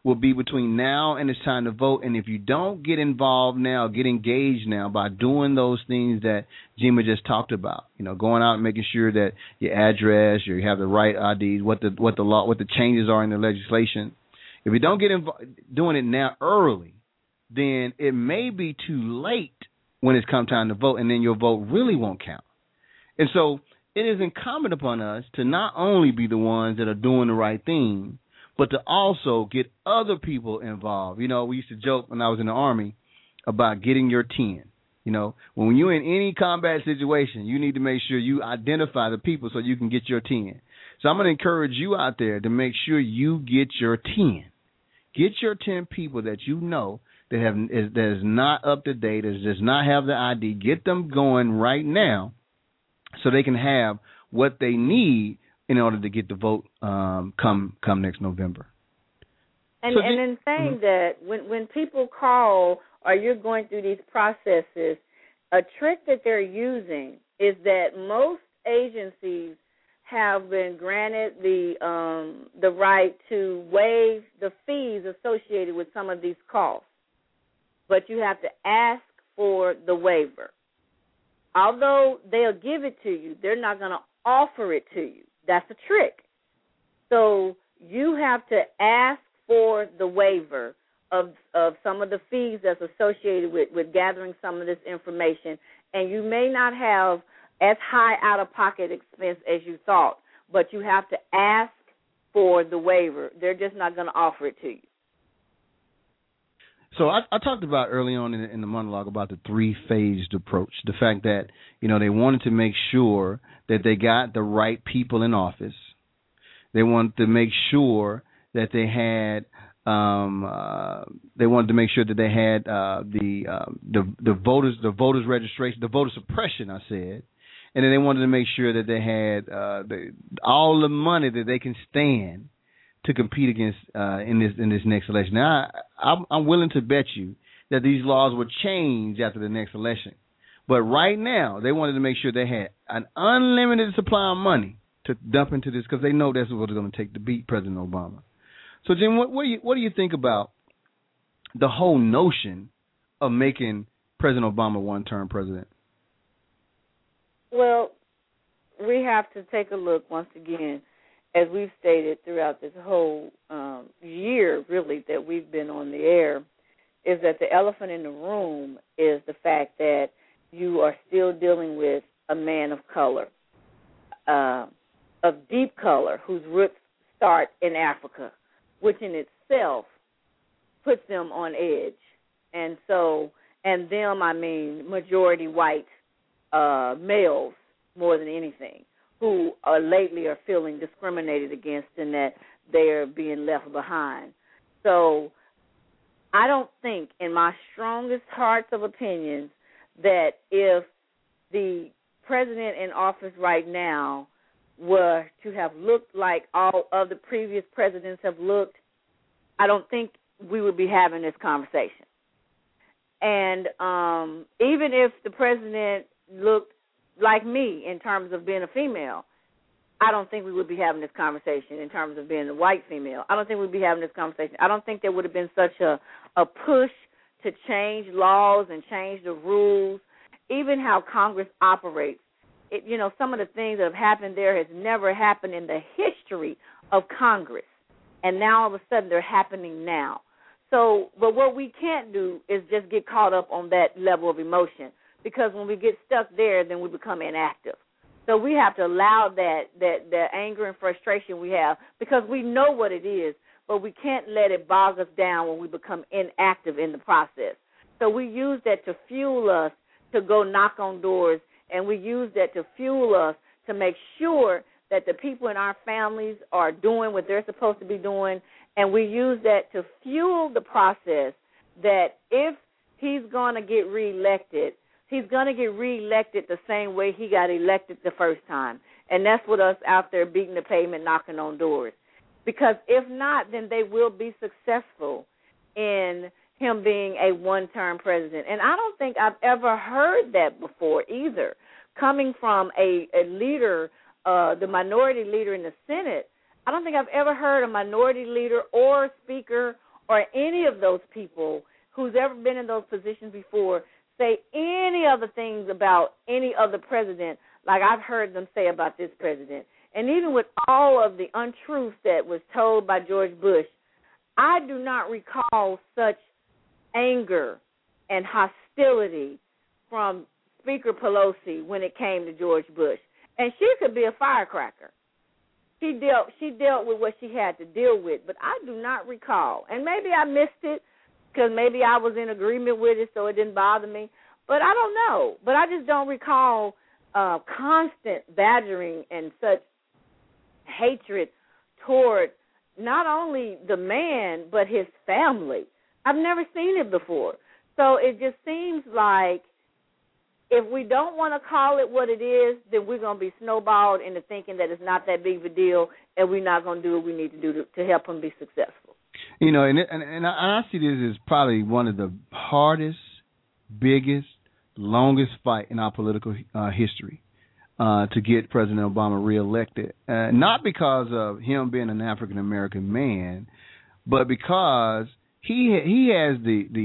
will be between now and it's time to vote. And if you don't get involved now, get engaged now by doing those things that Jima just talked about, going out and making sure that your address, you have the right IDs, what the changes are in the legislation. If you don't get doing it now early, then it may be too late when it's come time to vote, and then your vote really won't count. And so it is incumbent upon us to not only be the ones that are doing the right thing, but to also get other people involved. We used to joke when I was in the Army about getting your 10. When you're in any combat situation, you need to make sure you identify the people so you can get your 10. So I'm going to encourage you out there to make sure you get your 10. Get your 10 people that you know that is not up to date, that does not have the ID. Get them going right now so they can have what they need in order to get the vote come next November. And in saying that, when people call or you're going through these processes, a trick that they're using is that most agencies have been granted the right to waive the fees associated with some of these costs, but you have to ask for the waiver. Although they'll give it to you, they're not going to offer it to you. That's a trick. So you have to ask for the waiver of some of the fees that's associated with gathering some of this information, and you may not have as high out-of-pocket expense as you thought, but you have to ask for the waiver. They're just not going to offer it to you. So I talked about early on in the monologue about the three-phased approach, the fact that, they wanted to make sure that they got the right people in office. They wanted to make sure that they had the voters registration, the voter suppression, I said. And then they wanted to make sure that they had all the money that they can stand to compete against in this next election. Now, I'm willing to bet you that these laws will change after the next election. But right now, they wanted to make sure they had an unlimited supply of money to dump into this because they know that's what it's going to take to beat President Obama. So, Jim, what do you think about the whole notion of making President Obama one-term president? Well, we have to take a look once again, as we've stated throughout this whole year, really, that we've been on the air, is that the elephant in the room is the fact that you are still dealing with a man of color, of deep color, whose roots start in Africa, which in itself puts them on edge. And so, and them, I mean majority white males more than anything, who lately are feeling discriminated against and that they are being left behind. So I don't think, in my strongest hearts of opinions, that if the president in office right now were to have looked like all of the previous presidents have looked, I don't think we would be having this conversation. And even if the president looked like me in terms of being a female, I don't think we would be having this conversation in terms of being a white female. I don't think we'd be having this conversation. I don't think there would have been such a push to change laws and change the rules, even how Congress operates. Some of the things that have happened there has never happened in the history of Congress, and now all of a sudden they're happening now. So, but what we can't do is just get caught up on that level of emotion, because when we get stuck there, then we become inactive. So we have to allow that anger and frustration we have, because we know what it is, but we can't let it bog us down when we become inactive in the process. So we use that to fuel us to go knock on doors, and we use that to fuel us to make sure that the people in our families are doing what they're supposed to be doing, and we use that to fuel the process that if he's going to get reelected, he's going to get reelected the same way he got elected the first time, and that's with us out there beating the pavement, knocking on doors. Because if not, then they will be successful in him being a one-term president. And I don't think I've ever heard that before either. Coming from a leader, the minority leader in the Senate, I don't think I've ever heard a minority leader or speaker or any of those people who's ever been in those positions before say any other things about any other president like I've heard them say about this president. And even with all of the untruths that was told by George Bush, I do not recall such anger and hostility from Speaker Pelosi when it came to George Bush. And she could be a firecracker. She dealt with what she had to deal with, but I do not recall. And maybe I missed it because maybe I was in agreement with it, so it didn't bother me. But I don't know. But I just don't recall constant badgering and such hatred toward not only the man but his family. I've never seen it before. So it just seems like if we don't want to call it what it is, then we're going to be snowballed into thinking that it's not that big of a deal, and we're not going to do what we need to do to help him be successful. You know, and I see this as probably one of the hardest, biggest, longest fight in our political history to get President Obama reelected. Not because of him being an African American man, but because he has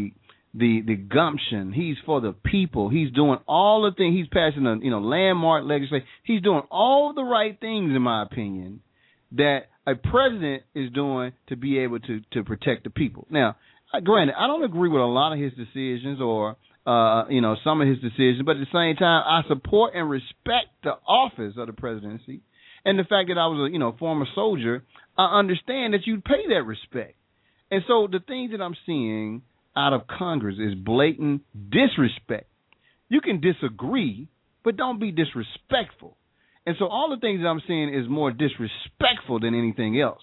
the gumption. He's for the people. He's doing all the things. He's passing a landmark legislation. He's doing all the right things, in my opinion, that a president is doing to be able to protect the people. Now, granted, I don't agree with a lot of his decisions or some of his decisions, but at the same time, I support and respect the office of the presidency, and the fact that I was a former soldier. I understand that you pay that respect, and so the things that I'm seeing out of Congress is blatant disrespect. You can disagree, but don't be disrespectful. And so all the things that I'm seeing is more disrespectful than anything else.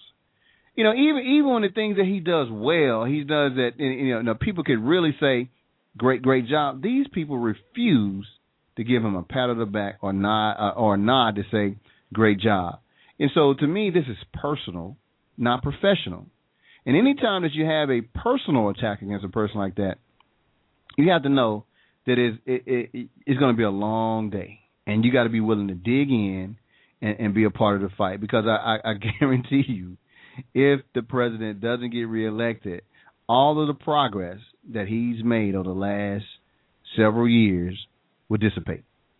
Even when the things that he does well, he does that, people could really say, great job. These people refuse to give him a pat on the back or a nod to say, great job. And so to me, this is personal, not professional. And any time that you have a personal attack against a person like that, you have to know that it's going to be a long day. And you got to be willing to dig in and be a part of the fight. Because I guarantee you, if the president doesn't get reelected, all of the progress that he's made over the last several years will dissipate.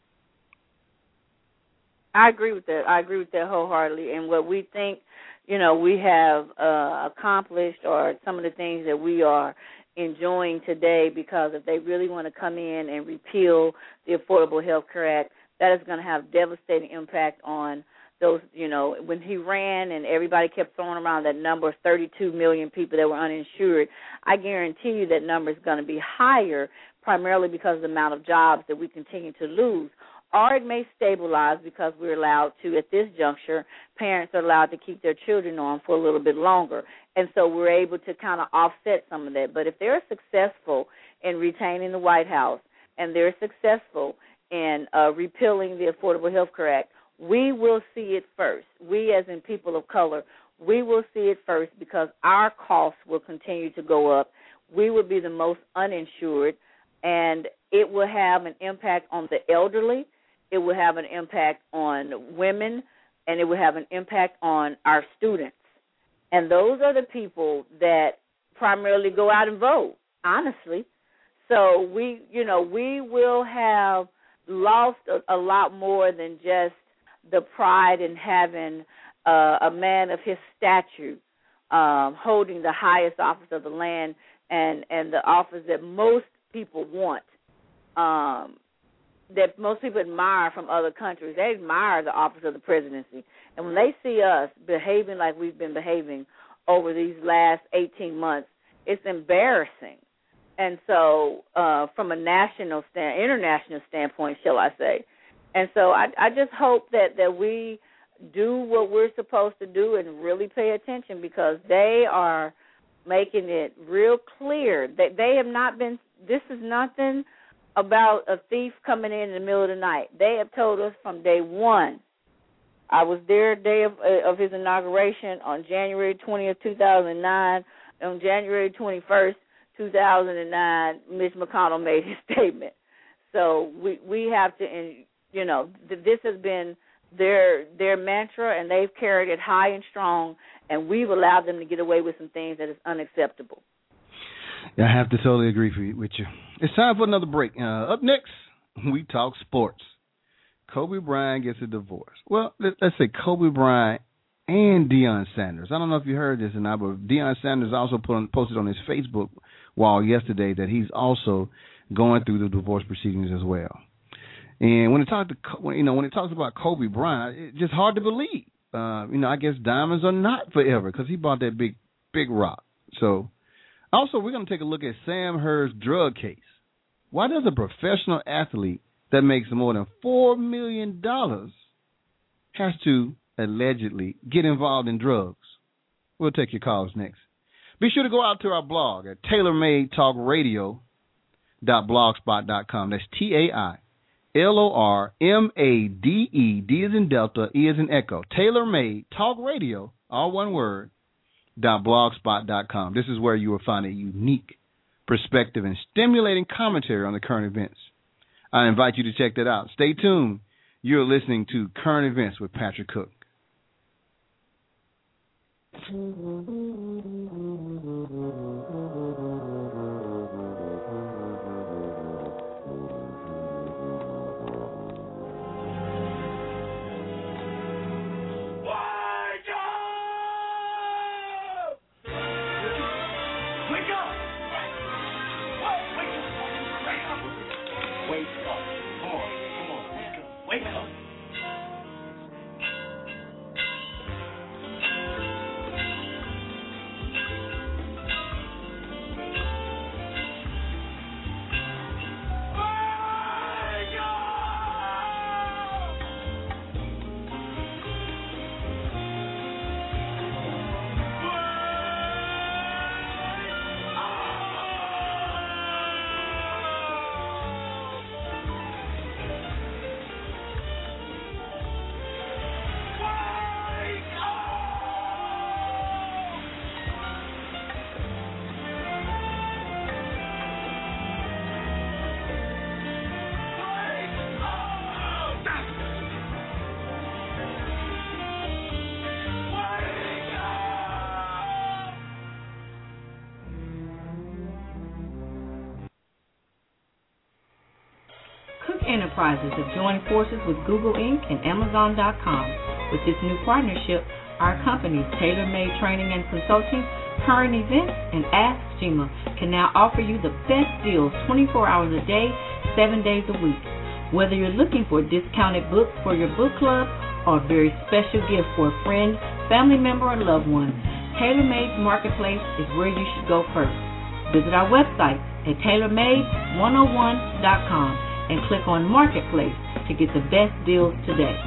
I agree with that. I agree with that wholeheartedly. And what we think, we have accomplished, or some of the things that we are enjoying today, because if they really want to come in and repeal the Affordable Health Care Act, that is going to have devastating impact on those, when he ran and everybody kept throwing around that number of 32 million people that were uninsured, I guarantee you that number is going to be higher, primarily because of the amount of jobs that we continue to lose. Or it may stabilize because we're allowed to, at this juncture, parents are allowed to keep their children on for a little bit longer. And so we're able to kind of offset some of that. But if they're successful in retaining the White House and they're successful in repealing the Affordable Health Care Act, we will see it first. We, as in people of color, we will see it first because our costs will continue to go up. We will be the most uninsured, and it will have an impact on the elderly. It will have an impact on women, and it will have an impact on our students. And those are the people that primarily go out and vote, honestly. So we will have lost a lot more than just the pride in having a man of his stature holding the highest office of the land and the office that most people want, that most people admire from other countries. They admire the office of the presidency. And when they see us behaving like we've been behaving over these last 18 months, it's embarrassing. And so from a international standpoint, shall I say. And so I just hope that we do what we're supposed to do and really pay attention, because they are making it real clear that they have not been, this is nothing about a thief coming in the middle of the night. They have told us from day one. I was there day of his inauguration on January 20th, 2009. On January 21st, 2009, Mitch McConnell made his statement. So we have to, this has been their mantra, and they've carried it high and strong, and we've allowed them to get away with some things that is unacceptable. I have to totally agree with you. It's time for another break. Up next, we talk sports. Kobe Bryant gets a divorce. Well, let's say Kobe Bryant and Deion Sanders. I don't know if you heard this or not, but Deion Sanders also posted on his Facebook wall yesterday that he's also going through the divorce proceedings as well. And when it talks about Kobe Bryant, it's just hard to believe. I guess diamonds are not forever because he bought that big rock. So, also, we're going to take a look at Sam Hurd's drug case. Why does a professional athlete that makes more than $4 million has to allegedly get involved in drugs? We'll take your calls next. Be sure to go out to our blog at TaylorMadeTalkRadio.blogspot.com. That's TaylorMade, D as in Delta, E as in Echo. TaylorMade Talk Radio, all one word, .blogspot.com. This is where you will find a unique perspective and stimulating commentary on the current events. I invite you to check that out. Stay tuned. You're listening to Current Events with Patrick Cook. Enterprises have joined forces with Google Inc. and Amazon.com. With this new partnership, our companies, Tailor Made Training and Consulting, Current Events, and Ask Jima, can now offer you the best deals 24 hours a day, 7 days a week. Whether you're looking for discounted books for your book club or a very special gift for a friend, family member, or loved one, Tailor Made's Marketplace is where you should go first. Visit our website at TailorMade101.com. and click on Marketplace to get the best deals today.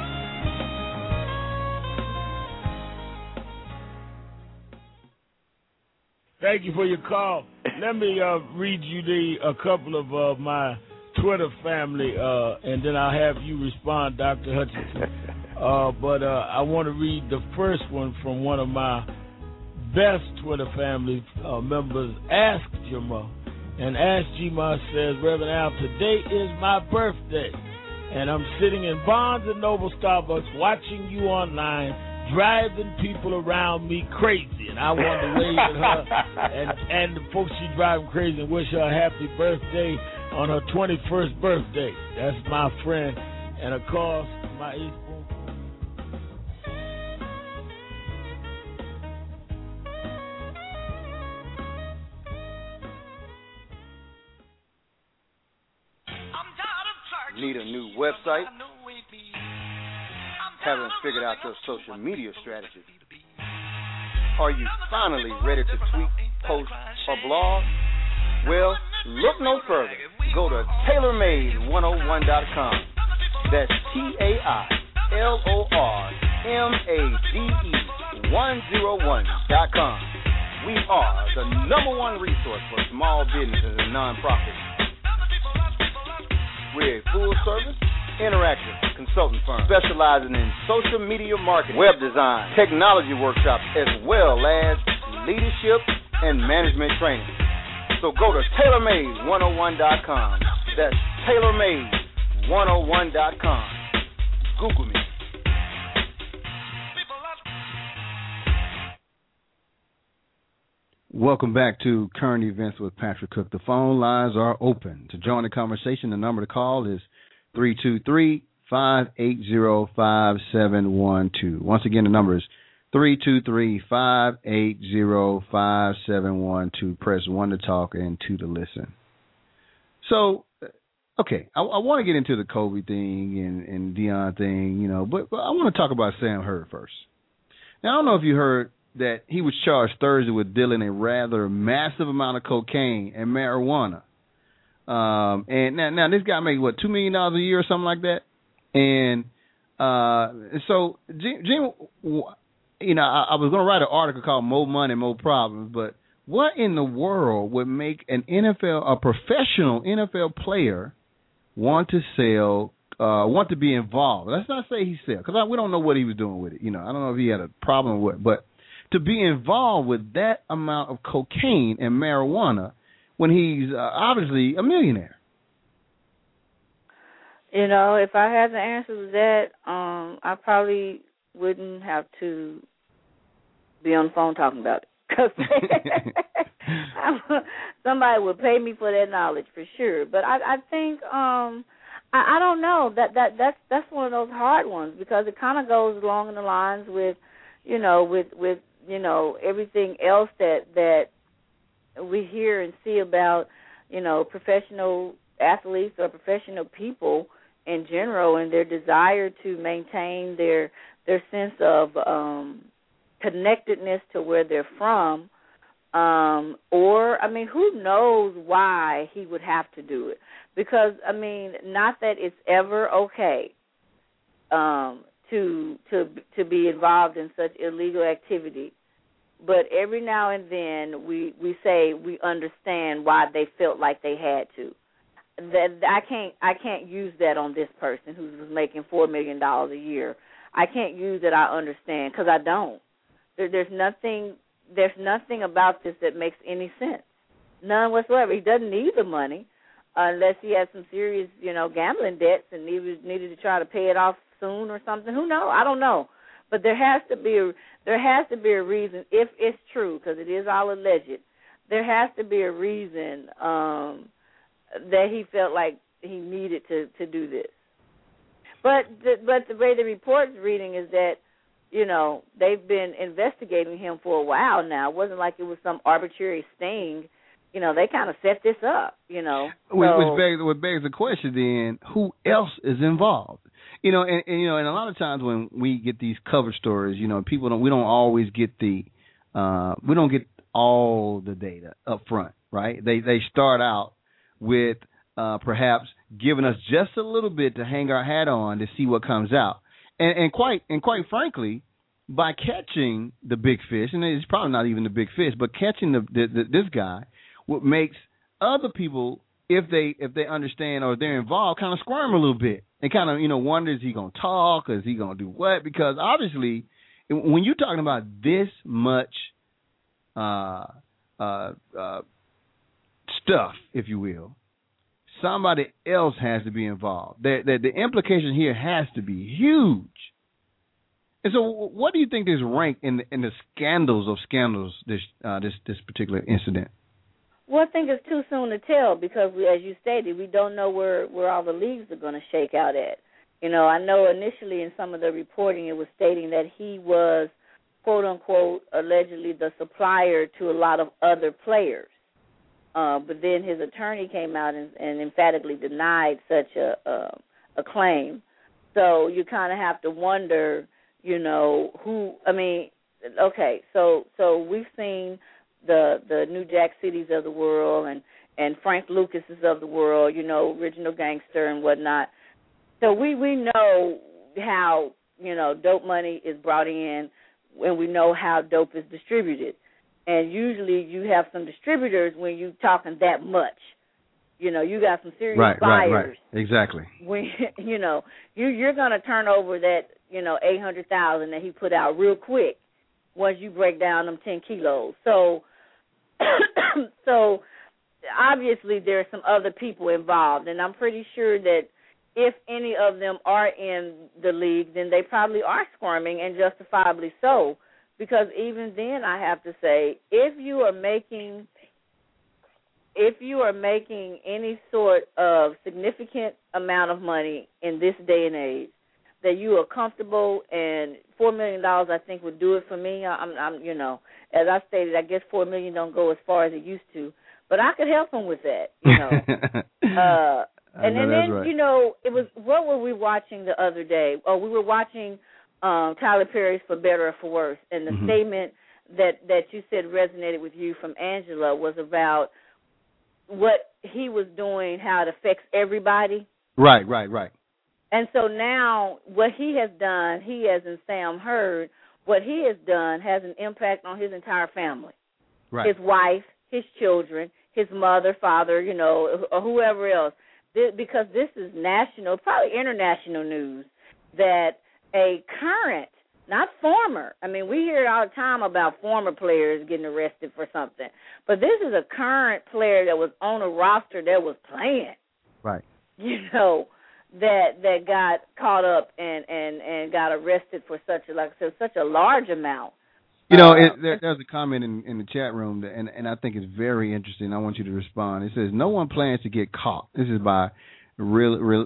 Thank you for your call. Let me read you a couple of my Twitter family, and then I'll have you respond, Dr. Hutchinson. But I want to read the first one from one of my best Twitter family members, Ask Jima. And Ask Jima says, Reverend Al, today is my birthday, and I'm sitting in Barnes & Noble Starbucks watching you online, driving people around me crazy. And I want to wave at her and the folks she driving crazy and wish her a happy birthday on her 21st birthday. That's my friend. And, of course, my East Spoon. Need a new website? Haven't figured out your social media strategy? Are you finally ready to tweet, post, or blog? Well, look no further. Go to TaylorMade101.com. That's TaylorMade101.com. We are the #1 resource for small businesses and nonprofits. We're a full-service, interactive consulting firm specializing in social media marketing, web design, technology workshops, as well as leadership and management training. So go to TaylorMade101.com. That's TaylorMade101.com. Google me. Welcome back to Current Events with Patrick Cook. The phone lines are open. To join the conversation, the number to call is 323-580-5712. Once again, the number is 323-580-5712. Press 1 to talk and 2 to listen. So, okay, I want to get into the Kobe thing and Deion thing, but I want to talk about Sam Hurd first. Now, I don't know if you heard that he was charged Thursday with dealing a rather massive amount of cocaine and marijuana. And now this guy makes, $2 million a year or something like that? And so, Jim, I was going to write an article called More Money, More Problems, but what in the world would make a professional NFL player want to be involved? Let's not say he sold, because we don't know what he was doing with it. I don't know if he had a problem with it, but to be involved with that amount of cocaine and marijuana when he's obviously a millionaire. If I had the answer to that, I probably wouldn't have to be on the phone talking about it. Because somebody would pay me for that knowledge for sure. But I think I don't know, that's one of those hard ones, because it kind of goes along in the lines with everything else that we hear and see about professional athletes or professional people in general, and their desire to maintain their sense of connectedness to where they're from, who knows why he would have to do it? Because not that it's ever okay to be involved in such illegal activity, but every now and then we say we understand why they felt like they had to. That I can't use that on this person who was making $4 million a year. I can't use that I understand, because I don't. There's nothing about this that makes any sense. None whatsoever. He doesn't need the money unless he has some serious, gambling debts and needed to try to pay it off soon or something. Who knows? I don't know. But there has to be a reason, if it's true, because it is all alleged. There has to be a reason that he felt like he needed to do this. But the way the report's reading is that, they've been investigating him for a while now. It wasn't like it was some arbitrary sting. They kind of set this up, Which begs the question then, who else is involved? And a lot of times when we get these cover stories, we don't always get we don't get all the data up front, right? They start out with perhaps giving us just a little bit to hang our hat on to see what comes out. And quite frankly, by catching the big fish, and it's probably not even the big fish, but catching this guy, what makes other people, if they understand or they're involved, kind of squirm a little bit and kind of wonder, is he going to talk, or is he going to do what? Because obviously, when you're talking about this much stuff, if you will, somebody else has to be involved. The implication here has to be huge. And so, what do you think is ranked in the scandals of scandals? This particular incident. Well, I think it's too soon to tell, because as you stated, we don't know where all the leagues are going to shake out at. I know initially in some of the reporting it was stating that he was, quote unquote, allegedly the supplier to a lot of other players. But then his attorney came out and emphatically denied such a claim. So you kind of have to wonder, who. Okay, so we've seen the New Jack Cities of the world and Frank Lucases of the world, Original Gangster and whatnot. So we know how dope money is brought in, and we know how dope is distributed. And usually you have some distributors when you're talking that much. You got some serious buyers. Right. Exactly. When you're going to turn over that $800,000 that he put out real quick once you break down them 10 kilos. So obviously there are some other people involved, and I'm pretty sure that if any of them are in the league, then they probably are squirming, and justifiably so, because even then I have to say, if you are making any sort of significant amount of money in this day and age, that you are comfortable, and $4 million I think would do it for me. I'm you know, as I stated, I guess $4 million don't go as far as it used to, but I could help them with that, you know. And then right. You know, it was, what were we watching the other day? Oh, we were watching Tyler Perry's For Better or For Worse, and the statement that you said resonated with you from Angela was about what he was doing, how it affects everybody. Right. And so now what he has done, he as in Sam Hurd, what he has done has an impact on his entire family. Right. His wife, his children, his mother, father, you know, or whoever else. Because this is national, probably international news, that a current, not former, I mean, we hear it all the time about former players getting arrested for something, but this is a current player that was on a roster that was playing. Right. You know, that got caught up and got arrested for such a large amount. You know, there's a comment in the chat room, and I think it's very interesting. I want you to respond. It says, no one plans to get caught. This is by Really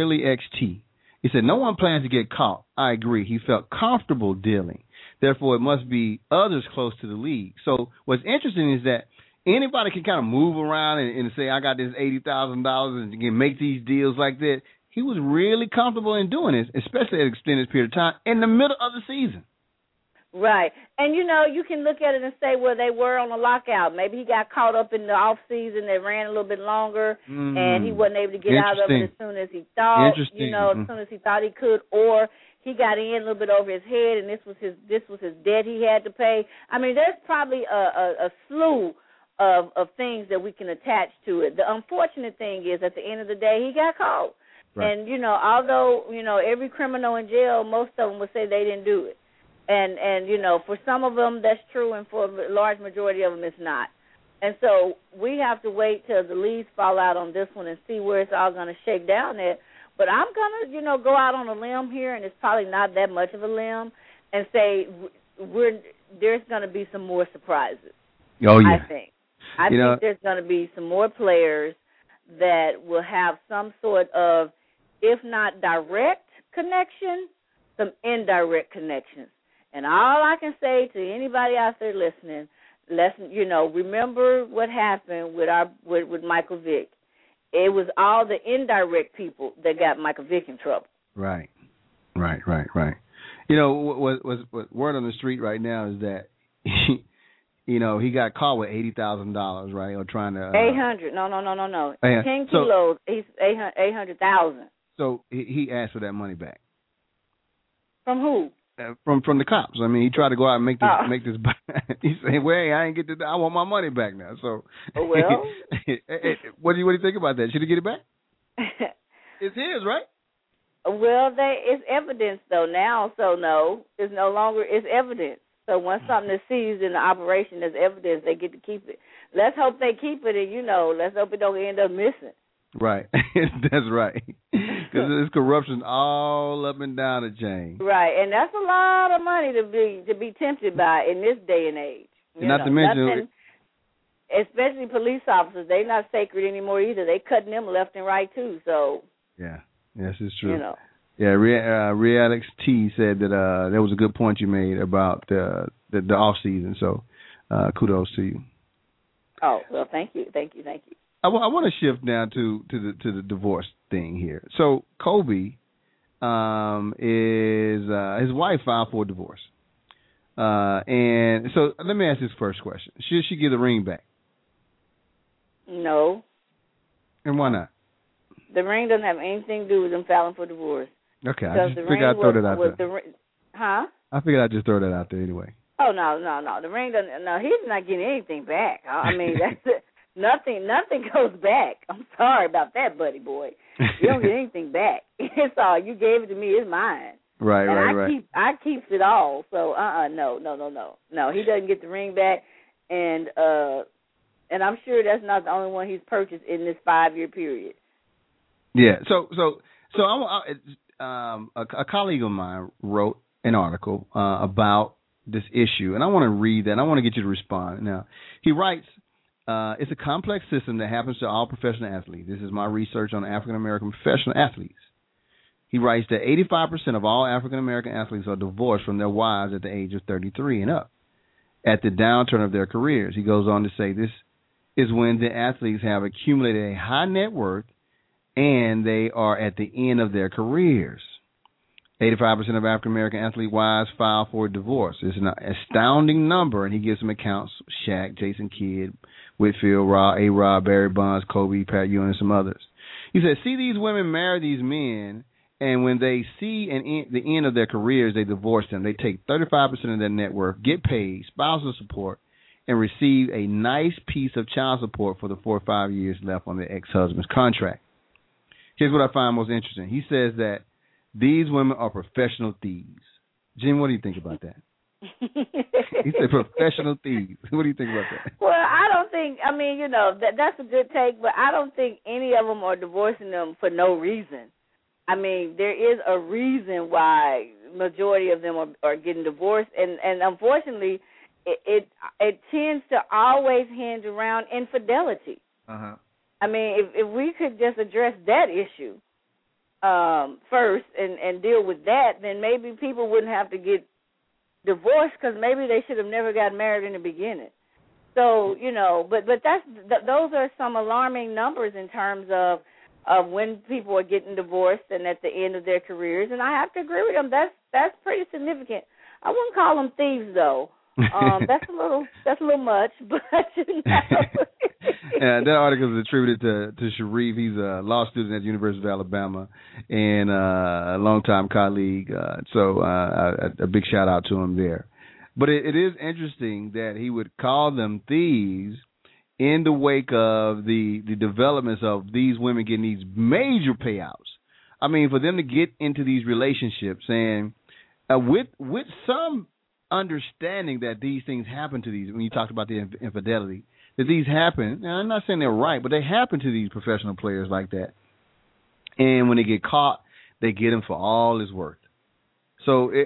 XT. He said, no one plans to get caught. I agree. He felt comfortable dealing. Therefore, it must be others close to the league. So what's interesting is that anybody can kind of move around and say, I got this $80,000 and can make these deals like that. He was really comfortable in doing this, especially at an extended period of time in the middle of the season. Right. And, you know, you can look at it and say, well, they were on a lockout. Maybe he got caught up in the off season that ran a little bit longer, and he wasn't able to get out of it as soon as he thought, you know, as soon as he thought he could, or he got in a little bit over his head, and this was his debt he had to pay. I mean, there's probably a slew of things that we can attach to it. The unfortunate thing is, at the end of the day, he got caught. Right. And, you know, although, you know, every criminal in jail, most of them would say they didn't do it. And you know, for some of them that's true, and for a large majority of them it's not. And so we have to wait till the leaves fall out on this one and see where it's all going to shake down at. But I'm going to, you know, go out on a limb here, and it's probably not that much of a limb, and say there's going to be some more surprises. Oh, yeah. I think there's going to be some more players that will have some sort of, if not direct connection, some indirect connections. And all I can say to anybody out there listening, you know, remember what happened with Michael Vick. It was all the indirect people that got Michael Vick in trouble. Right. You know, what word on the street right now is that you know, he got caught with $80,000, right, or trying to 800. No. 10 kilos. He's 800,000. So he asked for that money back. From who? From the cops. I mean, he tried to go out and make this. He said, "Well, I ain't get this. I want my money back now." So, well, what do you think about that? Should he get it back? It's his, right? Well, it's evidence though now. So no, it's no longer. It's evidence. So once something is seized in the operation as evidence, they get to keep it. Let's hope they keep it, and you know, let's hope it don't end up missing. Right, that's right. Because there's corruption all up and down the chain. Right, and that's a lot of money to be tempted by in this day and age. Not to mention, especially police officers, they're not sacred anymore either. They cutting them left and right too. So yes, it's true. You know. Yeah, Realix T said that that was a good point you made about the off season. So kudos to you. Oh well, thank you. I want to shift now to the divorce thing here. So Kobe is his wife filed for a divorce, and so let me ask this first question: should she give the ring back? No. And why not? The ring doesn't have anything to do with them filing for divorce. Okay, I just figured I'd throw that out there. Huh? I figured I'd just throw that out there anyway. Oh no! The ring doesn't. No, he's not getting anything back. I mean that's it. Nothing goes back. I'm sorry about that, buddy boy. You don't get anything back. It's all you gave it to me. It's mine. Right. I keeps it all. So no. He doesn't get the ring back, and I'm sure that's not the only one he's purchased in this 5-year period. Yeah. So a colleague of mine wrote an article about this issue, and I want to read that, and I want to get you to respond. Now, he writes, it's a complex system that happens to all professional athletes. This is my research on African-American professional athletes. He writes that 85% of all African-American athletes are divorced from their wives at the age of 33 and up at the downturn of their careers. He goes on to say this is when the athletes have accumulated a high net worth and they are at the end of their careers. 85% of African-American athlete wives file for divorce. It's an astounding number, and he gives some accounts: Shaq, Jason Kidd, Whitfield, A-Rod, Barry Bonds, Kobe, Pat Ewing, and some others. He said, see these women marry these men, and when they see the end of their careers, they divorce them. They take 35% of their net worth, get paid, spousal support, and receive a nice piece of child support for the 4 or 5 years left on their ex-husband's contract. Here's what I find most interesting. He says that these women are professional thieves. Jim, what do you think about that? He said professional thieves. What do you think about that? Well, I don't think, that's a good take, but I don't think any of them are divorcing them for no reason. I mean, there is a reason why majority of them are getting divorced, and unfortunately, it tends to always hinge around infidelity. Uh-huh. I mean, if we could just address that issue first and deal with that, then maybe people wouldn't have to get divorced, because maybe they should have never got married in the beginning. So, but those are some alarming numbers in terms of when people are getting divorced and at the end of their careers, and I have to agree with them. That's pretty significant. I wouldn't call them thieves, though. That's a little much, but that article is attributed to Sharif. He's a law student at the University of Alabama and a longtime colleague. So a big shout out to him there. But it is interesting that he would call them thieves in the wake of the developments of these women getting these major payouts. I mean, for them to get into these relationships and with some understanding that these things happen to these, when you talked about the infidelity, that these happen. Now, I'm not saying they're right, but they happen to these professional players like that. And when they get caught, they get him for all his worth. So, if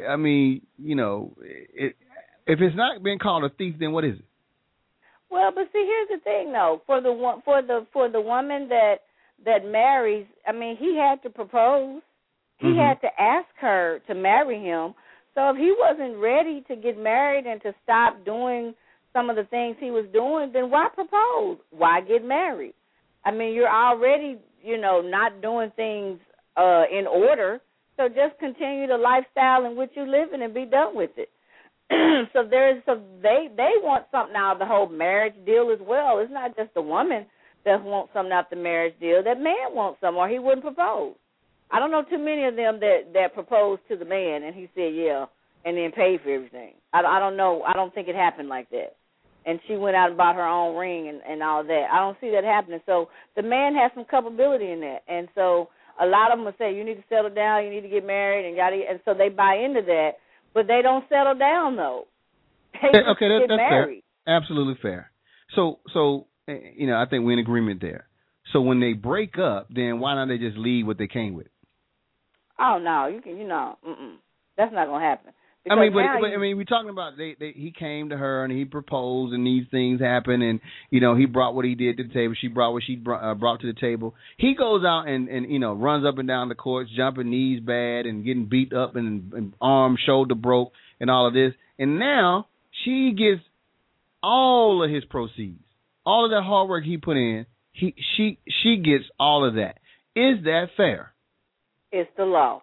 it's not being called a thief, then what is it? Well, but see, here's the thing, though. For the woman that marries, I mean, he had to propose. He had to ask her to marry him. So if he wasn't ready to get married and to stop doing some of the things he was doing, then why propose? Why get married? I mean, you're already, not doing things in order. So just continue the lifestyle in which you live in and be done with it. So they want something out of the whole marriage deal as well. It's not just the woman that wants something out of the marriage deal. That man wants something, or he wouldn't propose. I don't know too many of them that proposed to the man and he said yeah and then paid for everything. I don't know. I don't think it happened like that. And she went out and bought her own ring and all that. I don't see that happening. So the man has some culpability in that. And so a lot of them will say, you need to settle down, you need to get married, and so they buy into that. But they don't settle down, though. They just get married. Fair. Absolutely fair. So I think we're in agreement there. So when they break up, then why not they just leave what they came with? Oh, no, that's not going to happen. Because we're talking about he came to her and he proposed and these things happen and, he brought what he did to the table. She brought what she brought to the table. He goes out and runs up and down the courts, jumping knees bad and getting beat up and arm, shoulder broke and all of this. And now she gets all of his proceeds, all of that hard work he put in. She gets all of that. Is that fair? It's the law.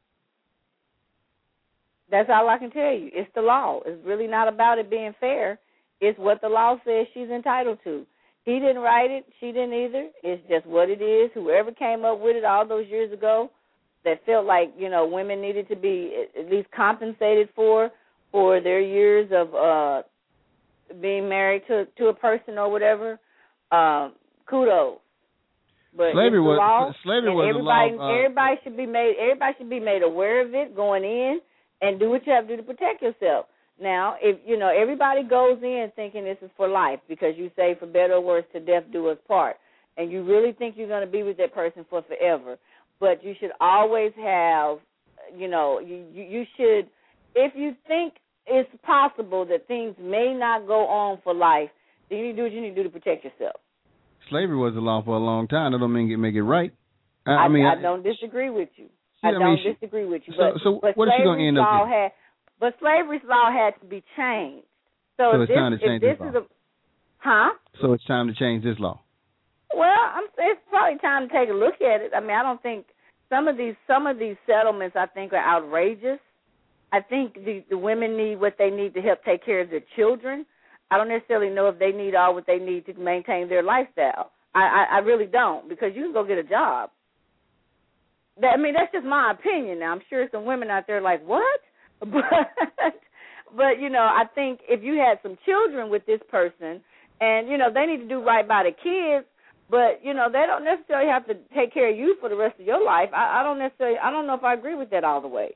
That's all I can tell you. It's the law. It's really not about it being fair. It's what the law says she's entitled to. He didn't write it. She didn't either. It's just what it is. Whoever came up with it all those years ago that felt like, women needed to be at least compensated for their years of being married to a person or whatever, kudos. But slavery was a law. Everybody should be made aware of it going in. And do what you have to do to protect yourself. Now, if everybody goes in thinking this is for life because you say for better or worse to death do us part, and you really think you're going to be with that person for forever, but you should always have, you should, if you think it's possible that things may not go on for life, then you need to do what you need to do to protect yourself. Slavery was the law for a long time. That don't mean make it right. I don't disagree with you. I don't disagree with you. But what is she going to end up with? But slavery's law had to be changed. So it's time to change this law. So it's time to change this law. Well, it's probably time to take a look at it. I mean, I don't think some of these settlements I think are outrageous. I think the women need what they need to help take care of their children. I don't necessarily know if they need all what they need to maintain their lifestyle. I really don't, because you can go get a job. That's just my opinion now. I'm sure some women out there are like, what? But I think if you had some children with this person and, they need to do right by the kids, but, they don't necessarily have to take care of you for the rest of your life. I don't know if I agree with that all the way.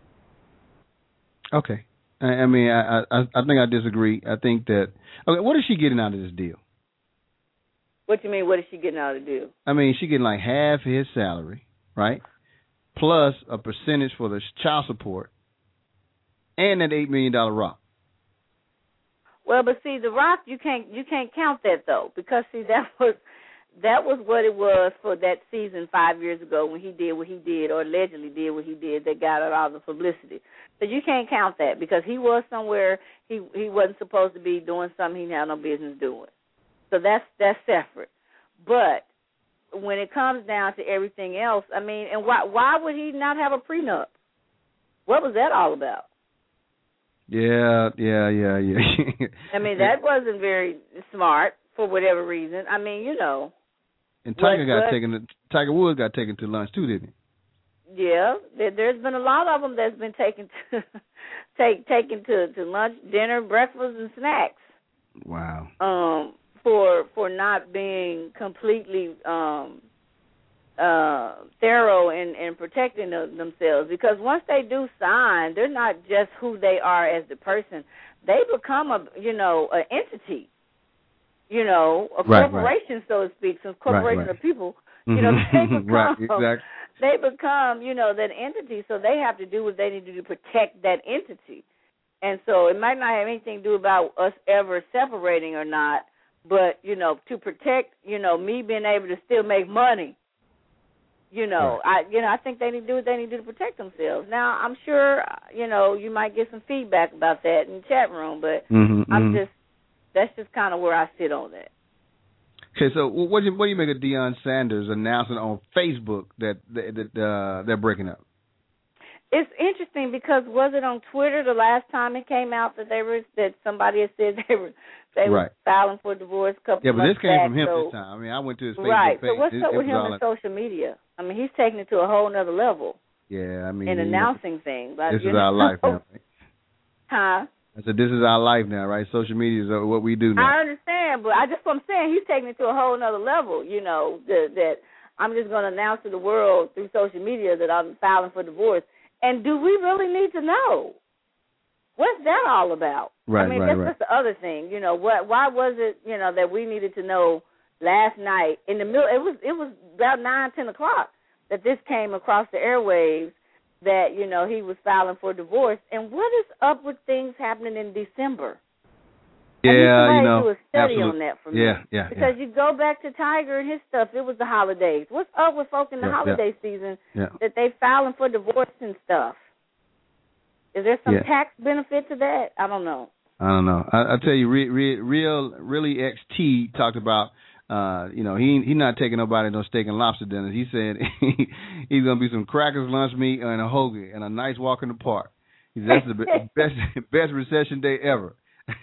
Okay. I think I disagree. I think that, what is she getting out of this deal? What you mean, what is she getting out of the deal? She's getting like half his salary, right? Plus a percentage for the child support and that $8 million rock. Well, but see, the rock, you can't count that, though, because, see, that was what it was for that season 5 years ago when he did what he did, or allegedly did what he did, that got all the publicity. So you can't count that, because he was somewhere he wasn't supposed to be doing something he had no business doing. So that's separate. But when it comes down to everything else, and why would he not have a prenup? What was that all about? Yeah. That wasn't very smart for whatever reason. And Tiger Woods got taken to lunch too, didn't he? Yeah, there's been a lot of them that's been taken to taken to lunch, dinner, breakfast, and snacks. Wow. For not being completely thorough in protecting themselves, because once they do sign, they're not just who they are as the person. They become an entity, a corporation, so to speak. Since corporations are people, they become they become that entity. So they have to do what they need to do to protect that entity. And so it might not have anything to do about us ever separating or not, but to protect me being able to still make money. I think they need to do what they need to do to protect themselves. Now, I'm sure, you might get some feedback about that in the chat room, but that's just kind of where I sit on that. Okay, so what do you make of Deion Sanders announcing on Facebook that they're breaking up? It's interesting because was it on Twitter the last time it came out that somebody had said they were filing for divorce a couple months back? Yeah, but this came from him this time. I went to his Facebook page. Right, so what's up with him in social media? He's taking it to a whole other level. Yeah, in announcing things. This is our life now, right? Huh? I said, this is our life now, right? Social media is what we do now. I understand, but what I'm saying, he's taking it to a whole other level, that I'm just going to announce to the world through social media that I'm filing for divorce. And do we really need to know? What's that all about? Right, that's the other thing. Why was it, that we needed to know last night in the middle? It was about 9, 10 o'clock that this came across the airwaves that, he was filing for divorce. And what is up with things happening in December? Yeah, I need to do a study on that for me. Yeah. Because you go back to Tiger and his stuff, it was the holidays. What's up with folks in the holiday season that they filing for divorce and stuff? Is there some tax benefit to that? I don't know. I tell you, really XT talked about, he not taking nobody no steak and lobster dinners. He said he's gonna be some crackers, lunch meat, and a hoagie, and a nice walk in the park. That's the best recession day ever.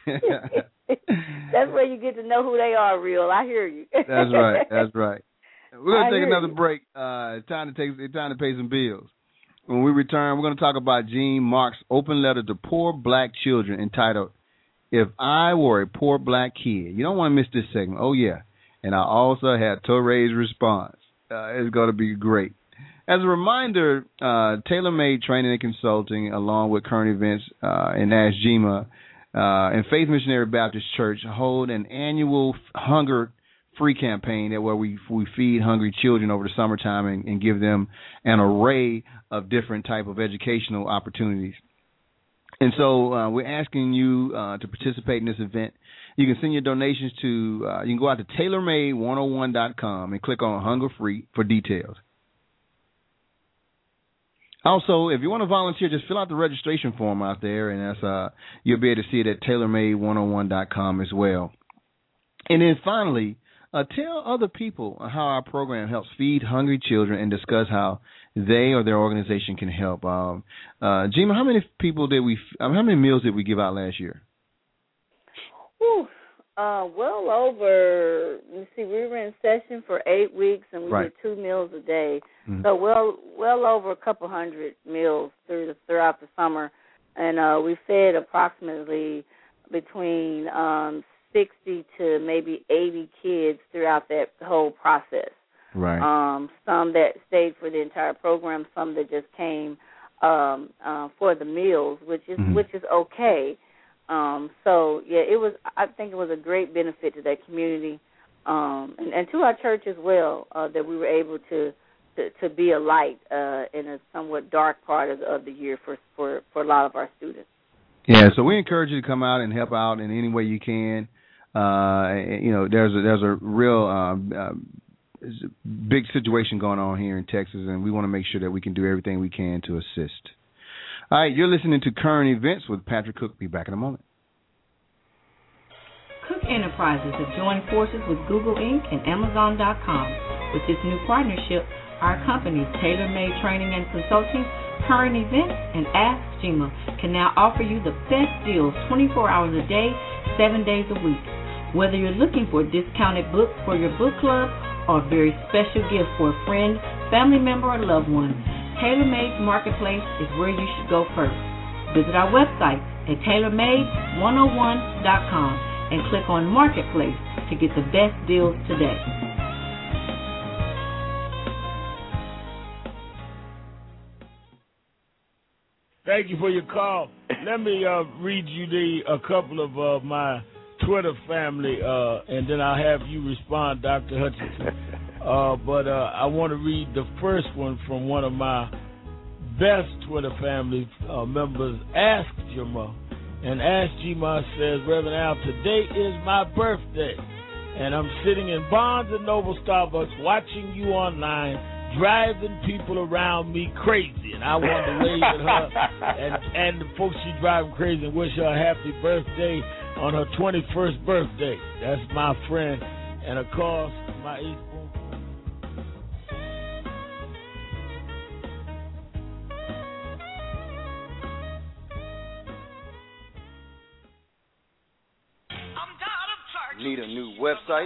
That's where you get to know who they are, real. I hear you. That's right. We're gonna take another break. It's time to pay some bills. When we return, we're gonna talk about Gene Mark's open letter to poor black children entitled "If I Were a Poor Black Kid." You don't want to miss this segment. Oh yeah, and I also had Torrey's response. It's gonna be great. As a reminder, Tailor-Made Training and Consulting, along with current events in Ashjima and Faith Missionary Baptist Church, hold an annual hunger-free campaign where we feed hungry children over the summertime and give them an array of different type of educational opportunities. And so we're asking you to participate in this event. You can send your donations to, you can go out to TaylorMade101.com and click on Hunger Free for details. Also, if you want to volunteer, just fill out the registration form out there, and that's you'll be able to see it at TaylorMade101.com as well. And then finally, tell other people how our program helps feed hungry children and discuss how they or their organization can help. Jima, how many meals did we give out last year? Well over. Let's see, we were in session for 8 weeks, and we did 2 meals a day. Mm-hmm. So well over a couple hundred meals throughout the summer, and we fed approximately between 60 to maybe 80 kids throughout that whole process. Right. Some that stayed for the entire program, some that just came for the meals, which is okay. So yeah, I think it was a great benefit to that community, and to our church as well, that we were able to be a light in a somewhat dark part of the year for a lot of our students. Yeah, so we encourage you to come out and help out in any way you can. There's a real big situation going on here in Texas, and we want to make sure that we can do everything we can to assist. All right, you're listening to Current Events with Patrick Cook. Be back in a moment. Cook Enterprises has joined forces with Google Inc. and Amazon.com. With this new partnership, our companies, Tailor Made Training and Consulting, Current Events, and Ask Jima, can now offer you the best deals 24 hours a day, 7 days a week. Whether you're looking for a discounted book for your book club or a very special gift for a friend, family member, or loved one, TaylorMade's Marketplace is where you should go first. Visit our website at TaylorMade101.com and click on Marketplace to get the best deals today. Thank you for your call. Let me read you a couple of my Twitter family, and then I'll have you respond, Dr. Hutchinson. But I want to read the first one from one of my best Twitter family members, Ask Jima. And Ask Jima says, Reverend Al, today is my birthday, and I'm sitting in Barnes & Noble Starbucks watching you online, driving people around me crazy. And I want to wave at her and the folks she driving crazy and wish her a happy birthday on her 21st birthday. That's my friend. And, of course, my East Boone. Need a new website?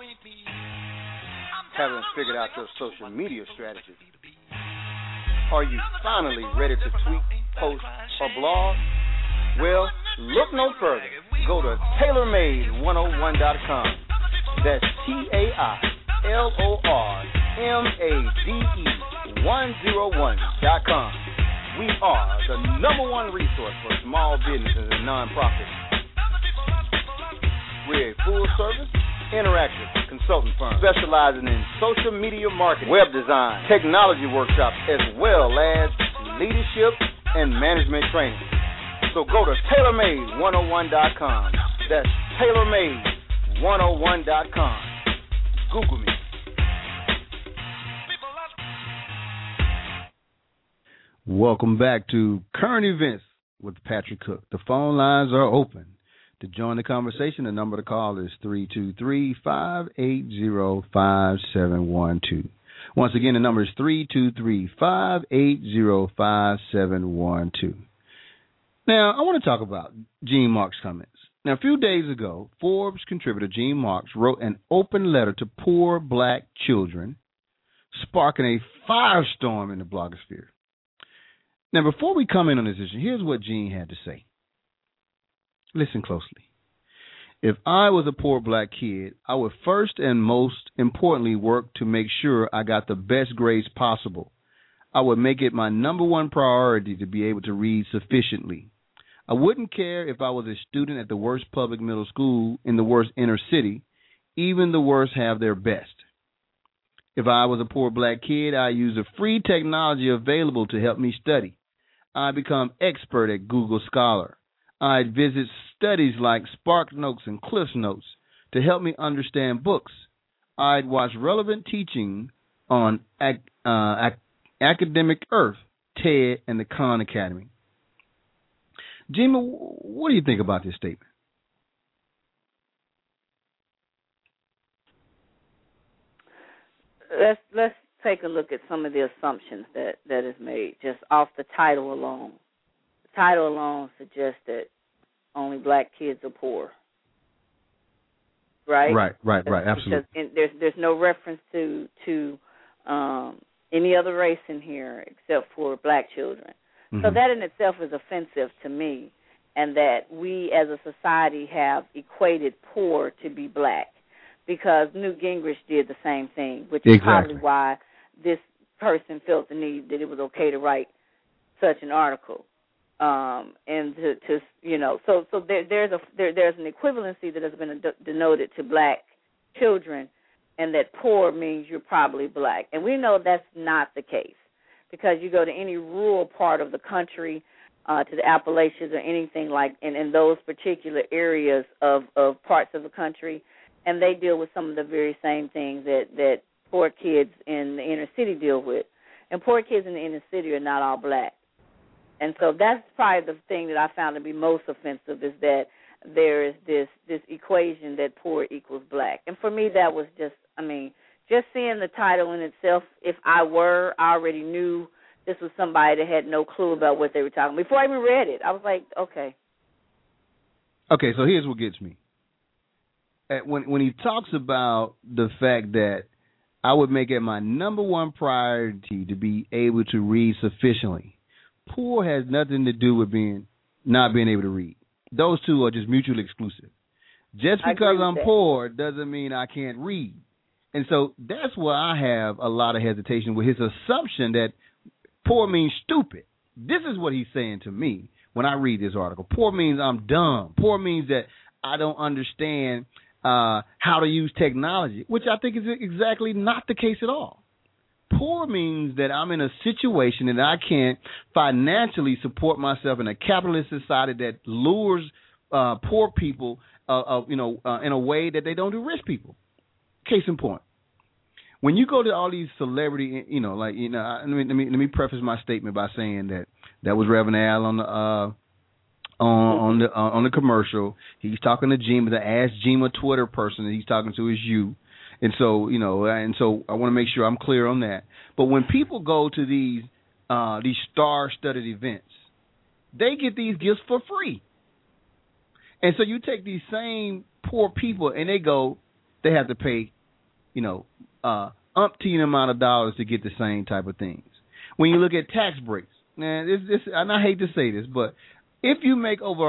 Haven't figured out your social media strategy? Are you finally ready to tweet, post, or blog? Well, look no further. Go to TaylorMade101.com. That's TaylorMade101.com. We are the #1 resource for small businesses and nonprofits. We're a full-service, interactive consulting firm specializing in social media marketing, web design, technology workshops, as well as leadership and management training. So go to TaylorMade101.com. That's TaylorMade101.com. Google me. Welcome back to Current Events with Patrick Cook. The phone lines are open. To join the conversation, the number to call is 323-580-5712. Once again, the number is 323-580-5712. Now, I want to talk about Gene Marks' comments. Now, a few days ago, Forbes contributor Gene Marks wrote an open letter to poor black children, sparking a firestorm in the blogosphere. Now, before we come in on this issue, here's what Gene had to say. Listen closely. If I was a poor black kid, I would first and most importantly work to make sure I got the best grades possible. I would make it my #1 priority to be able to read sufficiently. I wouldn't care if I was a student at the worst public middle school in the worst inner city. Even the worst have their best. If I was a poor black kid, I use the free technology available to help me study. I become expert at Google Scholar. I'd visit studies like SparkNotes and CliffsNotes to help me understand books. I'd watch relevant teaching on Academic Earth, TED, and the Khan Academy. Jima, what do you think about this statement? Let's take a look at some of the assumptions that is made just off the title alone. The title alone suggests that only black kids are poor. Right? Right, absolutely. Because there's no reference to any other race in here except for black children. Mm-hmm. So that in itself is offensive to me, and that we as a society have equated poor to be black, because Newt Gingrich did the same thing, which is probably why this person felt the need that it was okay to write such an article. And to so there's an equivalency that has been denoted to black children, and that poor means you're probably black. And we know that's not the case, because you go to any rural part of the country, to the Appalachians or anything like in those particular areas of parts of the country, and they deal with some of the very same things that poor kids in the inner city deal with. And poor kids in the inner city are not all black. And so that's probably the thing that I found to be most offensive, is that there is this equation that poor equals black. And for me, that was just seeing the title in itself, if I already knew this was somebody that had no clue about what they were talking about. Before I even read it, I was like, okay. Okay, so here's what gets me. When he talks about the fact that I would make it my number one priority to be able to read sufficiently, poor has nothing to do with not being able to read. Those two are just mutually exclusive. Just because I'm poor doesn't mean I can't read. And so that's where I have a lot of hesitation with his assumption that poor means stupid. This is what he's saying to me when I read this article. Poor means I'm dumb. Poor means that I don't understand how to use technology, which I think is exactly not the case at all. Poor means that I'm in a situation that I can't financially support myself in a capitalist society that lures poor people, in a way that they don't do rich people. Case in point, when you go to all these celebrity, let me preface my statement by saying that was Reverend Al on the commercial. He's talking to Jima, the Ask Jima Twitter person that he's talking to is you. And so, I want to make sure I'm clear on that. But when people go to these star-studded events, they get these gifts for free. And so you take these same poor people and they have to pay, umpteen amount of dollars to get the same type of things. When you look at tax breaks, man, and I hate to say this, but if you make over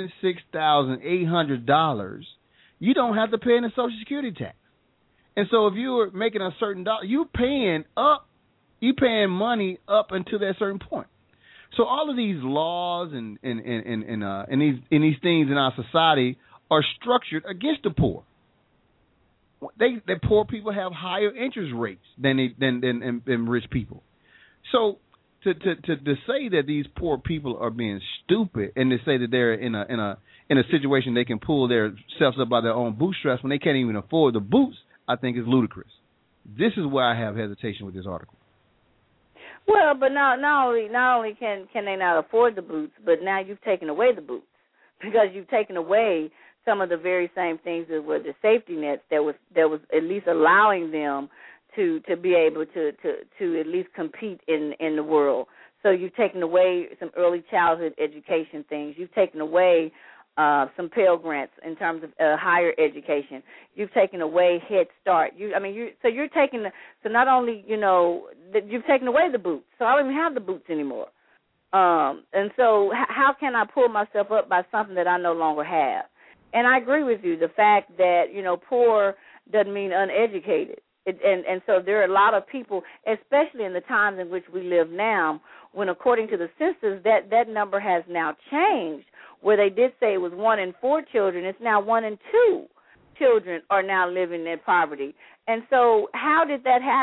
$106,800, you don't have to pay any Social Security tax. And so if you're making a certain dollar, you're paying money up until that certain point. So all of these laws and these things in our society are structured against the poor. The poor people have higher interest rates than rich people. So to say that these poor people are being stupid and to say that they're in a situation they can pull themselves up by their own bootstraps when they can't even afford the boots, I think is ludicrous. This is where I have hesitation with this article. Well, but not only can they not afford the boots, but now you've taken away the boots, because you've taken away some of the very same things that were the safety nets that was at least allowing them to be able to at least compete in the world. So you've taken away some early childhood education things. You've taken away some Pell Grants in terms of higher education. You've taken away Head Start. You're taking so not only you've taken away the boots, so I don't even have the boots anymore. And so how can I pull myself up by something that I no longer have? And I agree with you. The fact that poor doesn't mean uneducated. And so there are a lot of people, especially in the times in which we live now, when according to the census that number has now changed, where they did say it was 1 in 4 children, it's now 1 in 2 children are now living in poverty. And so how did that happen?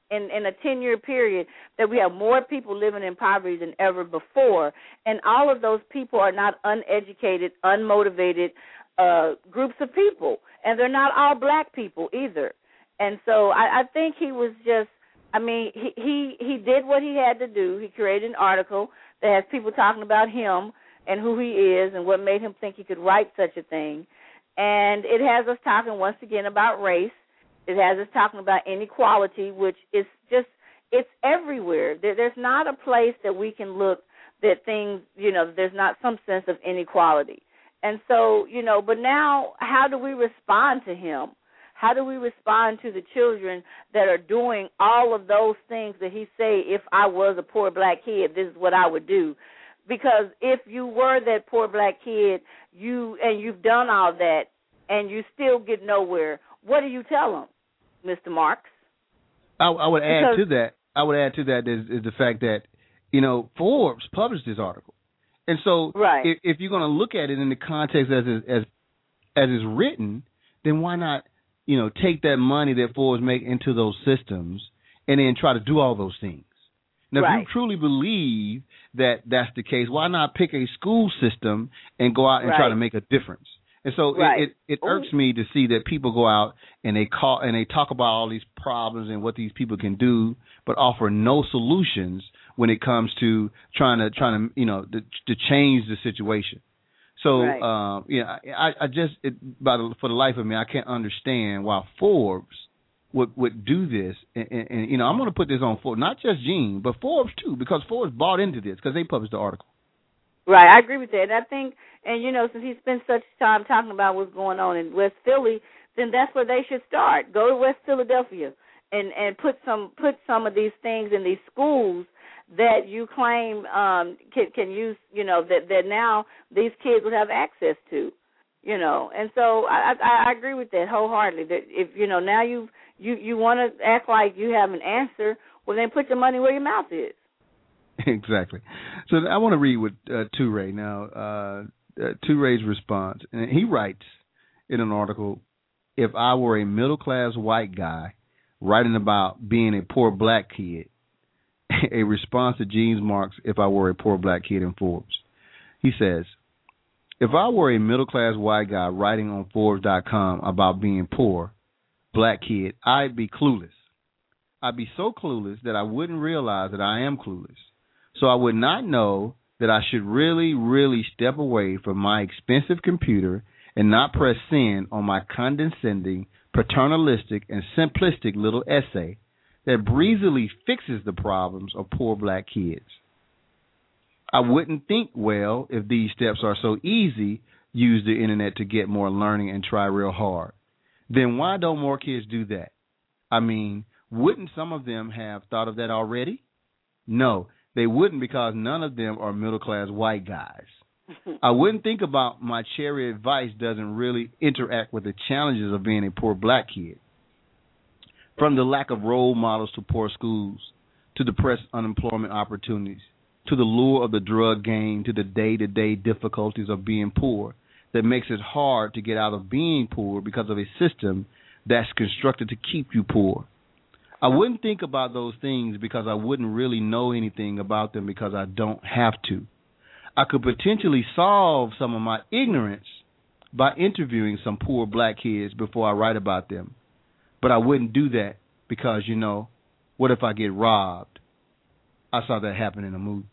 in a 10-year period that we have more people living in poverty than ever before, and all of those people are not uneducated, unmotivated groups of people, and they're not all black people either. And so I think he was just, I mean, he did what he had to do. He created an article that has people talking about him and who he is and what made him think he could write such a thing. And it has us talking once again about race. It has us talking about inequality, which is just, it's everywhere. There's not a place that we can look that things, you know, there's not some sense of inequality. And so, you know, but now how do we respond to him? How do we respond to the children that are doing all of those things that he say, if I was a poor black kid, this is what I would do? Because if you were that poor black kid, you've done all that and you still get nowhere, what do you tell them, Mr. Marks? I would add to that. I would add to that is the fact that, you know, Forbes published this article, and so if you're going to look at it in the context as it's written, then why not, you know, take that money that Forbes make into those systems and then try to do all those things. Now, if you truly believe that that's the case, why not pick a school system and go out and try to make a difference? And so it irks me to see that people go out and they talk about all these problems and what these people can do, but offer no solutions when it comes to trying to you know, to change the situation. So I just for the life of me, I can't understand why Forbes would do this. And you know, I'm going to put this on Forbes, not just Gene, but Forbes too, because Forbes bought into this because they published the article. Right, I agree with that. And I think, and you know, since he spent such time talking about what's going on in West Philly, then that's where they should start. Go to West Philadelphia and put some of these things in these schools that you claim can use, you know, that now these kids would have access to, you know. And so I agree with that wholeheartedly. That if, you know, now you want to act like you have an answer, well, then put your money where your mouth is. Exactly. So I want to read what Toure now. Toure's response, and he writes in an article, "If I were a middle-class white guy writing about being a poor black kid," a response to Gene Marks, "If I were a poor black kid" in Forbes. He says, "If I were a middle-class white guy writing on Forbes.com about being poor black kid, I'd be clueless. I'd be so clueless that I wouldn't realize that I am clueless. So I would not know that I should really, really step away from my expensive computer and not press send on my condescending, paternalistic, and simplistic little essay that breezily fixes the problems of poor black kids. I wouldn't think, well, if these steps are so easy, use the internet to get more learning and try real hard. Then why don't more kids do that? I mean, wouldn't some of them have thought of that already? No, they wouldn't, because none of them are middle-class white guys. I wouldn't think about my cherry advice doesn't really interact with the challenges of being a poor black kid. From the lack of role models to poor schools, to depressed unemployment opportunities, to the lure of the drug game, to the day-to-day difficulties of being poor that makes it hard to get out of being poor because of a system that's constructed to keep you poor. I wouldn't think about those things because I wouldn't really know anything about them because I don't have to. I could potentially solve some of my ignorance by interviewing some poor black kids before I write about them. But I wouldn't do that because, you know, what if I get robbed? I saw that happen in a movie.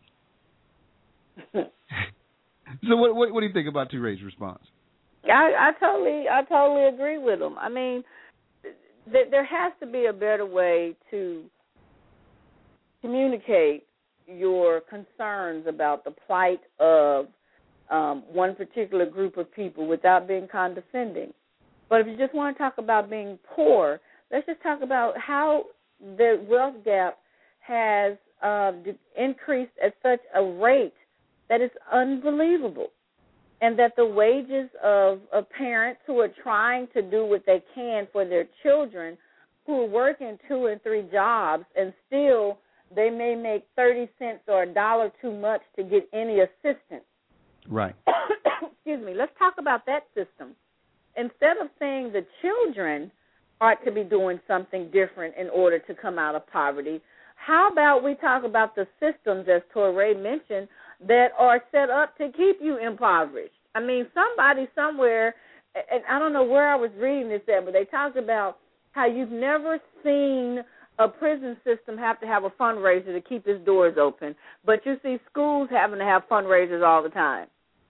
So what do you think about Toure's response? I totally agree with him. I mean, there has to be a better way to communicate your concerns about the plight of one particular group of people without being condescending. But if you just want to talk about being poor, let's just talk about how the wealth gap has increased at such a rate that is unbelievable, and that the wages of parents who are trying to do what they can for their children, who are working 2 and 3 jobs, and still they may make 30 cents or $1 too much to get any assistance. Right. Excuse me. Let's talk about that system. Instead of saying the children ought to be doing something different in order to come out of poverty. How about we talk about the systems, as Touré mentioned, that are set up to keep you impoverished? I mean, somebody somewhere, and I don't know where I was reading this at, but they talked about how you've never seen a prison system have to have a fundraiser to keep its doors open, but you see schools having to have fundraisers all the time.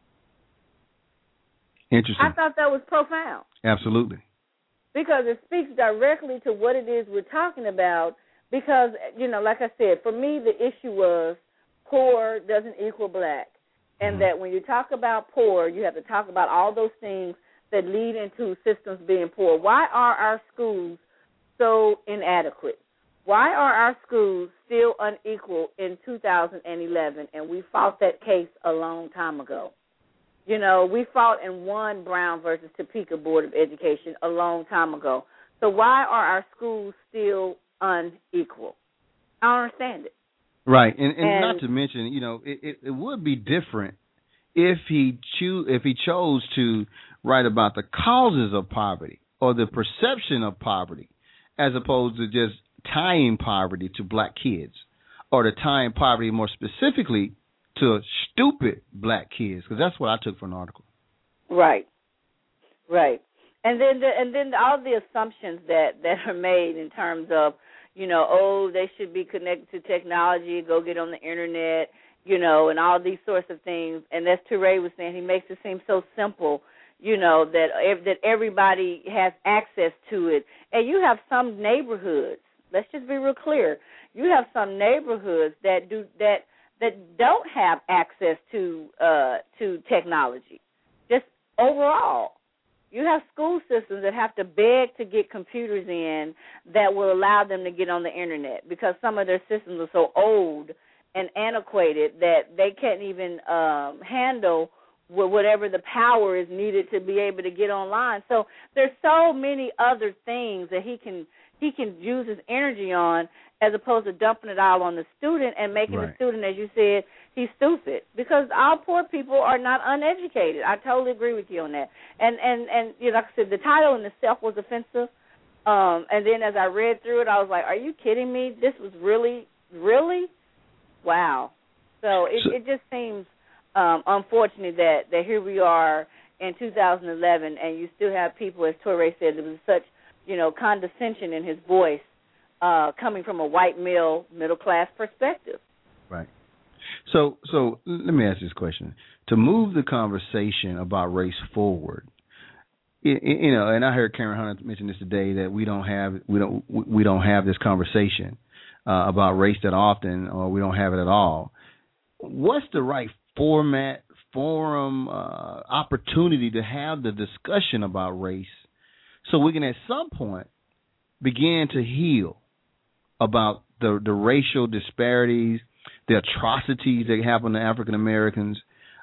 Interesting. I thought that was profound. Absolutely. Because it speaks directly to what it is we're talking about. Because, like I said, for me the issue was poor doesn't equal black. And that when you talk about poor, you have to talk about all those things that lead into systems being poor. Why are our schools so inadequate? Why are our schools still unequal in 2011? And we fought that case a long time ago. We fought and won Brown versus Topeka Board of Education a long time ago. So why are our schools still unequal? I don't understand it. Right, and not to mention, it would be different if he chose to write about the causes of poverty or the perception of poverty, as opposed to just tying poverty to black kids, or to tying poverty more specifically to stupid black kids, because that's what I took from the article. Right. And then all the assumptions that are made in terms of, they should be connected to technology, go get on the internet, and all these sorts of things. And as Touré was saying, he makes it seem so simple, that everybody has access to it. And you have some neighborhoods. Let's just be real clear. You have some neighborhoods that don't have access to technology. Just overall. You have school systems that have to beg to get computers in that will allow them to get on the internet, because some of their systems are so old and antiquated that they can't even handle whatever the power is needed to be able to get online. So there's so many other things that he can use his energy on, as opposed to dumping it all on the student and making the student, as you said, he's stupid. Because all poor people are not uneducated. I totally agree with you on that. And like I said, the title in itself was offensive. And then as I read through it, I was like, are you kidding me? This was really? Wow. So it just seems unfortunate that here we are in 2011, and you still have people, as Touré said, there was such condescension in his voice, coming from a white male middle-class perspective. Right. So let me ask this question. To move the conversation about race forward, and I heard Karen Hunter mention this today, that we don't have this conversation about race that often, or we don't have it at all. What's the right forum, opportunity to have the discussion about race, so we can at some point begin to heal about the racial disparities, the atrocities that happen to African Americans?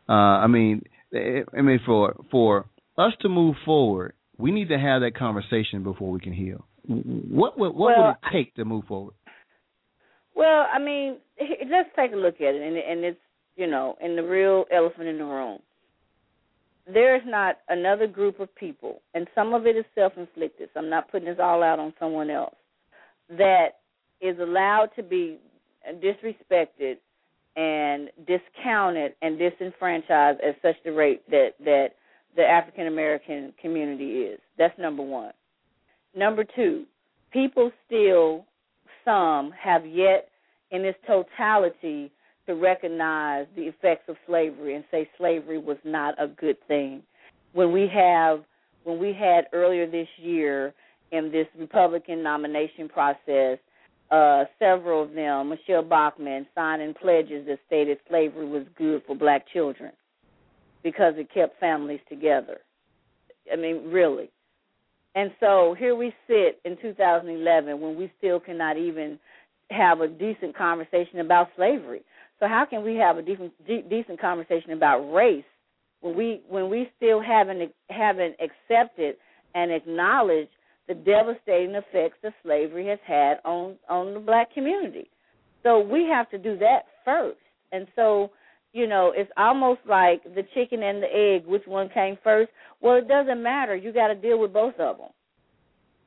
For us to move forward, we need to have that conversation before we can heal. What would it take to move forward? Well, let's take a look at it, and it's, in the real elephant in the room. There is not another group of people, and some of it is self-inflicted, so I'm not putting this all out on someone else, that is allowed to be disrespected and discounted and disenfranchised at such the rate that the African-American community is. That's number one. Number two, people still, some, have yet in its totality to recognize the effects of slavery and say slavery was not a good thing. When we had earlier this year in this Republican nomination process, several of them, Michelle Bachmann, signing pledges that stated slavery was good for black children because it kept families together. Really. And so here we sit in 2011 when we still cannot even have a decent conversation about slavery. So how can we have a decent conversation about race when we still haven't accepted and acknowledged the devastating effects that slavery has had on the black community? So we have to do that first. And so, it's almost like the chicken and the egg, which one came first? Well, it doesn't matter. You got to deal with both of them.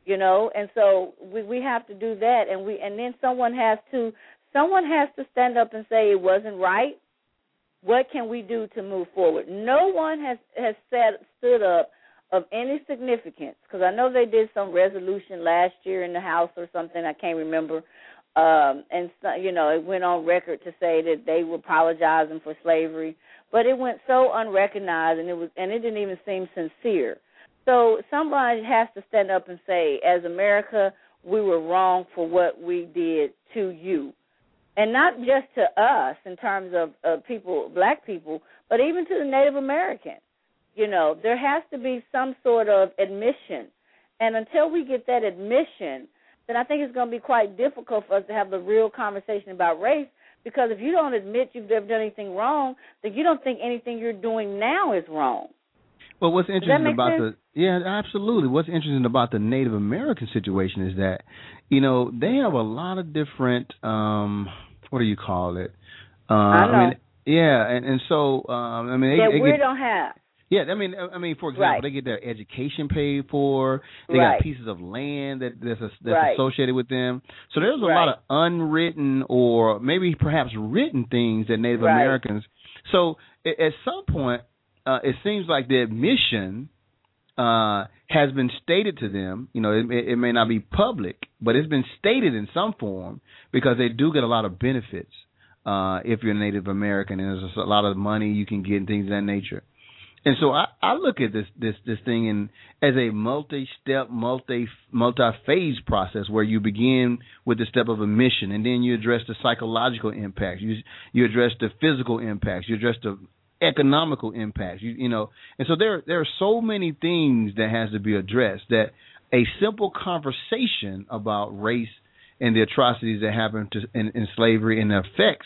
you know. And so we have to do that, and then someone has to stand up and say it wasn't right. What can we do to move forward? No one has stood up of any significance, because I know they did some resolution last year in the House or something, I can't remember, and so, you know, it went on record to say that they were apologizing for slavery, but it went so unrecognized, and it didn't even seem sincere. So somebody has to stand up and say, as America, we were wrong for what we did to you. And not just to us in terms of people, black people, but even to the Native Americans. You know, there has to be some sort of admission. And until we get that admission, then I think it's going to be quite difficult for us to have the real conversation about race, because if you don't admit you've ever done anything wrong, then you don't think anything you're doing now is wrong. Well, what's interesting about sense? yeah, absolutely. What's interesting about the Native American situation is that, you know, they have a lot of different, what do you call it? I know. I mean, yeah, and so, I mean, we don't have. Yeah, I mean, for example, right. they get their education paid for. They right. got pieces of land that's right. associated with them. So there's a right. lot of unwritten or maybe perhaps written things that Native right. Americans. So at some point, it seems like the admission has been stated to them. You know, it may not be public, but it's been stated in some form, because they do get a lot of benefits if you're a Native American, and there's a lot of money you can get and things of that nature. And so I look at this thing as a multi-step, multi-phase process, where you begin with the step of admission, and then you address the psychological impacts, you address the physical impacts, you address the economical impacts, you know. And so there are so many things that has to be addressed, that a simple conversation about race and the atrocities that happen in slavery and the effects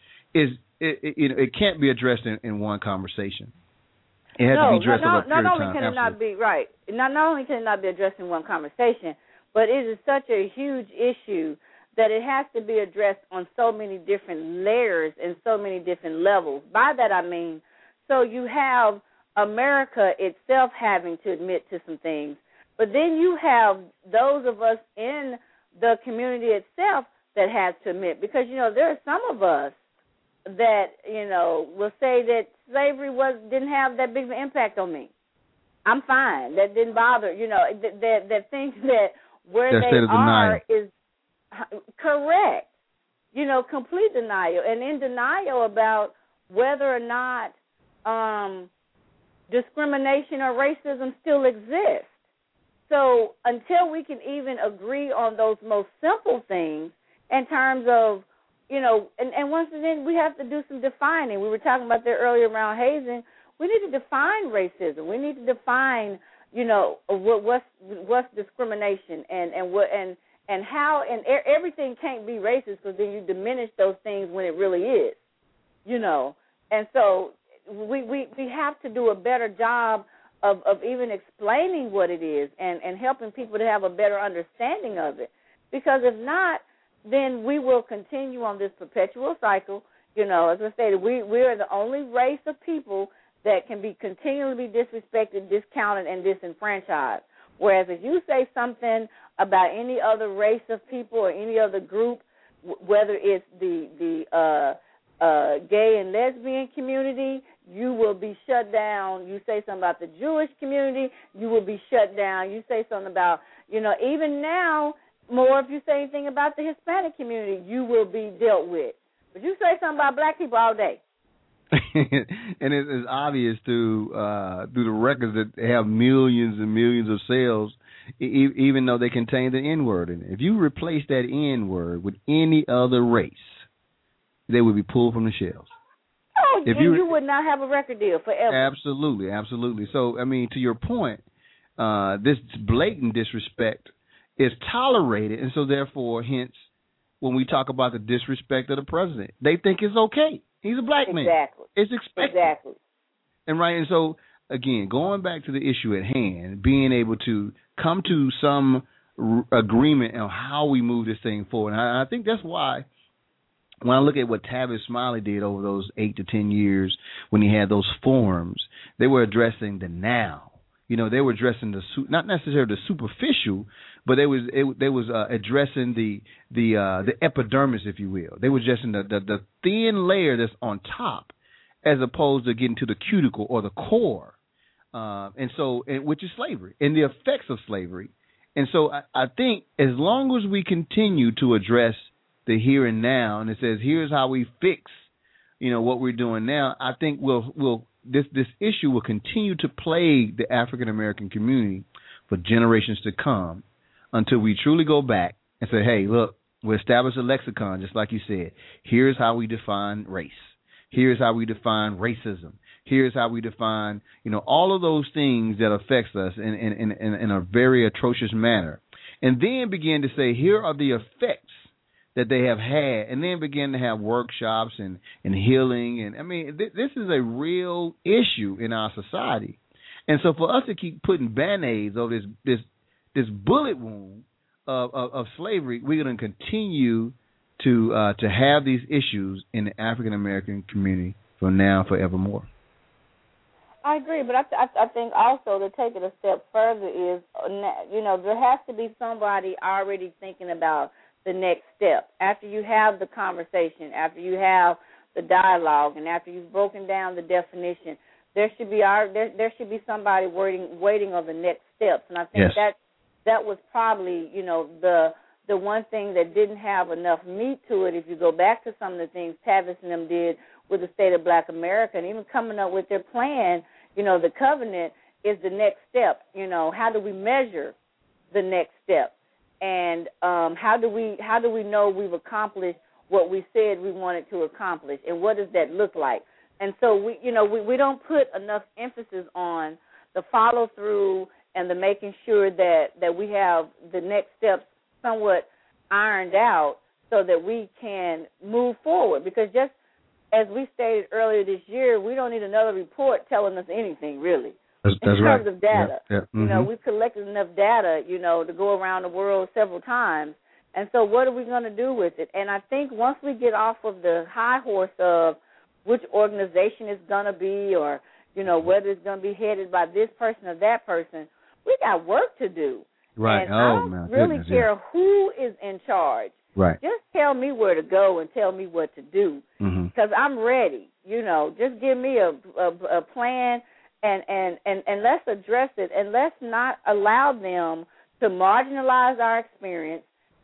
it can't be addressed in one conversation. It has to be addressed over a period of time. Not only can it not be right, not only can it not be addressed in one conversation, but it is such a huge issue that it has to be addressed on so many different layers and so many different levels. By that I mean, so you have America itself having to admit to some things, but then you have those of us in the community itself that has to admit, because, you know, there are some of us that, you know, will say that slavery didn't have that big of an impact on me. I'm fine. That didn't bother, you know, that think that where their they are denial is correct. You know, complete denial, and in denial about whether or not discrimination or racism still exists. So until we can even agree on those most simple things in terms of, you know, and once again, we have to do some defining. We were talking about that earlier around hazing. We need to define racism. We need to define, you know, what's discrimination and how, and everything can't be racist, because then you diminish those things when it really is, you know. And so we have to do a better job of even explaining what it is and helping people to have a better understanding of it. Because if not, then we will continue on this perpetual cycle. You know, as I stated, we are the only race of people that can be continually disrespected, discounted, and disenfranchised. Whereas if you say something about any other race of people or any other group, whether it's the gay and lesbian community, you will be shut down. You say something about the Jewish community, you will be shut down. You say something about, you know, even now, more if you say anything about the Hispanic community, you will be dealt with. But you say something about black people all day. And it's obvious through the records that they have millions and millions of sales, even though they contain the N-word in it. If you replace that N-word with any other race, they would be pulled from the shelves. Oh, if you would not have a record deal forever. Absolutely, absolutely. So, I mean, to your point, this blatant disrespect is tolerated, and so therefore, hence, when we talk about the disrespect of the president, they think it's okay. He's a black man. Exactly. It's expected. Exactly. And so, again, going back to the issue at hand, being able to come to some agreement on how we move this thing forward. And I think that's why, when I look at what Tavis Smiley did over those 8 to 10 years when he had those forums, they were addressing the now. You know, they were addressing not necessarily the superficial, but they was addressing the epidermis, if you will. They were addressing the thin layer that's on top, as opposed to getting to the cuticle or the core, which is slavery and the effects of slavery. And so I think as long as we continue to address the here and now, and it says here's how we fix, you know, what we're doing now, I think this issue will continue to plague the African American community for generations to come, until we truly go back and say, hey, look, we establish a lexicon, just like you said. Here's how we define race. Here's how we define racism. Here's how we define, you know, all of those things that affects us in a very atrocious manner. And then begin to say, here are the effects that they have had, and then begin to have workshops and healing. And I mean, this is a real issue in our society. And so for us to keep putting Band-Aids over this bullet wound of slavery, we're going to continue to have these issues in the African American community from now forevermore. I agree, but I think also to take it a step further is, you know, there has to be somebody already thinking about the next step. After you have the conversation, after you have the dialogue, and after you've broken down the definition, there should be somebody waiting on the next steps. And I think that was probably, you know, the one thing that didn't have enough meat to it. If you go back to some of the things Tavis and them did with the State of Black America, and even coming up with their plan, you know, the covenant is the next step. You know, how do we measure the next step? And how do we know we've accomplished what we said we wanted to accomplish, and what does that look like? And so we don't put enough emphasis on the follow through and the making sure that we have the next steps somewhat ironed out so that we can move forward. Because just as we stated earlier this year, we don't need another report telling us anything really. That's in terms right. of data. Yeah. Mm-hmm. You know, we've collected enough data, you know, to go around the world several times. And so what are we going to do with it? And I think once we get off of the high horse of which organization it's going to be, or, you know, whether it's going to be headed by this person or that person, we got work to do. Right. And I don't really care who is in charge. Right. Just tell me where to go and tell me what to do, because I'm ready. You know, just give me a plan. And let's address it, and let's not allow them to marginalize our experience,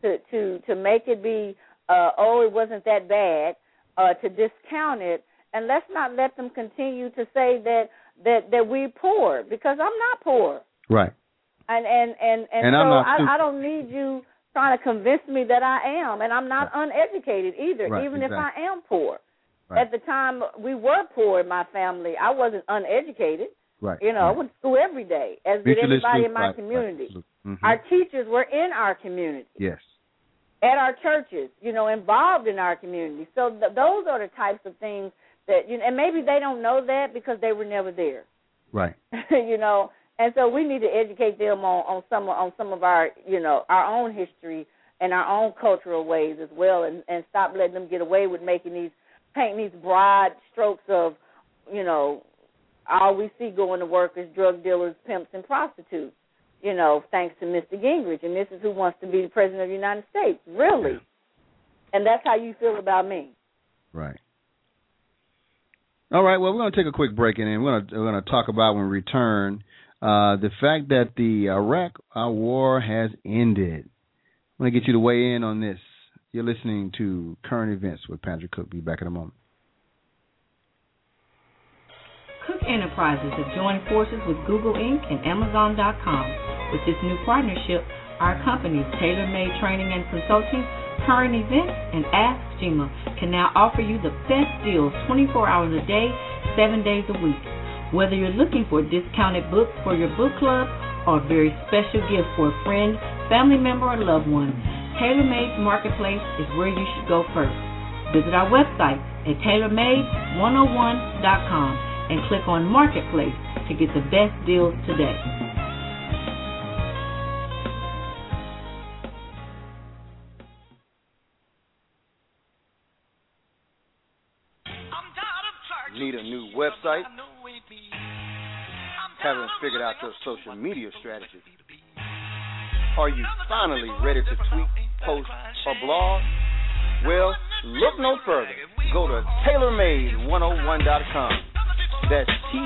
to make it be, it wasn't that bad, to discount it, and let's not let them continue to say that we're poor, because I'm not poor. Right. And so I don't need you trying to convince me that I am, and I'm not uneducated either, even if I am poor. Right. At the time we were poor in my family, I wasn't uneducated. Right. You know, I went to school every day, as did everybody in my community. Right. Our teachers were in our community. Yes. At our churches, you know, involved in our community. So those are the types of things that, you know, and maybe they don't know that because they were never there. Right. You know, and so we need to educate them on some of our, you know, our own history and our own cultural ways as well, and stop letting them get away with painting these broad strokes of, you know, all we see going to work is drug dealers, pimps, and prostitutes, you know, thanks to Mr. Gingrich. And this is who wants to be the president of the United States, really. Yeah. And that's how you feel about me. Right. All right, well, we're going to take a quick break, and then we're going to talk about, when we return, the fact that the Iraq war has ended. I'm going to get you to weigh in on this. You're listening to Current Events with Patrick Cook. Be back in a moment. Cook Enterprises have joined forces with Google Inc. and Amazon.com. With this new partnership, our companies, Tailor Made Training and Consulting, Current Events, and Ask Jima, can now offer you the best deals 24 hours a day, 7 days a week. Whether you're looking for discounted books for your book club or a very special gift for a friend, family member, or loved one, Tailor Made's Marketplace is where you should go first. Visit our website at tailormade101.com and click on Marketplace to get the best deals today. Need a new website? Having figured out your social media strategy? Are you finally ready to tweet, post, or blog? Well, look no further. Go to TaylorMade101.com. That's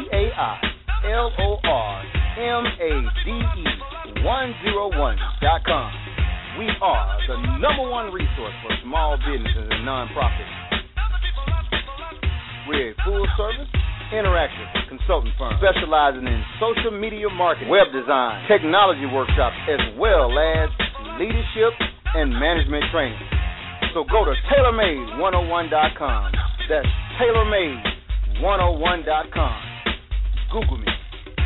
TaylorMade101.com. We are the #1 resource for small businesses and nonprofits. We're a full-service, interactive consulting firm specializing in social media marketing, web design, technology workshops, as well as leadership and management training. So go to TaylorMade101.com. That's TaylorMade101.com. Google me.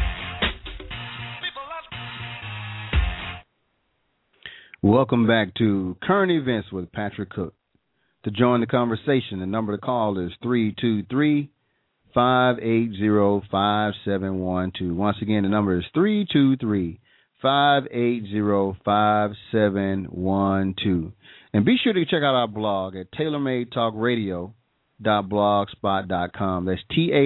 Welcome back to Current Events with Patrick Cook. To join the conversation, the number to call is 323-580-5712. Once again, the number is 323-580-5712. And be sure to check out our blog at TaylorMadeTalkRadio.blogspot.com. That's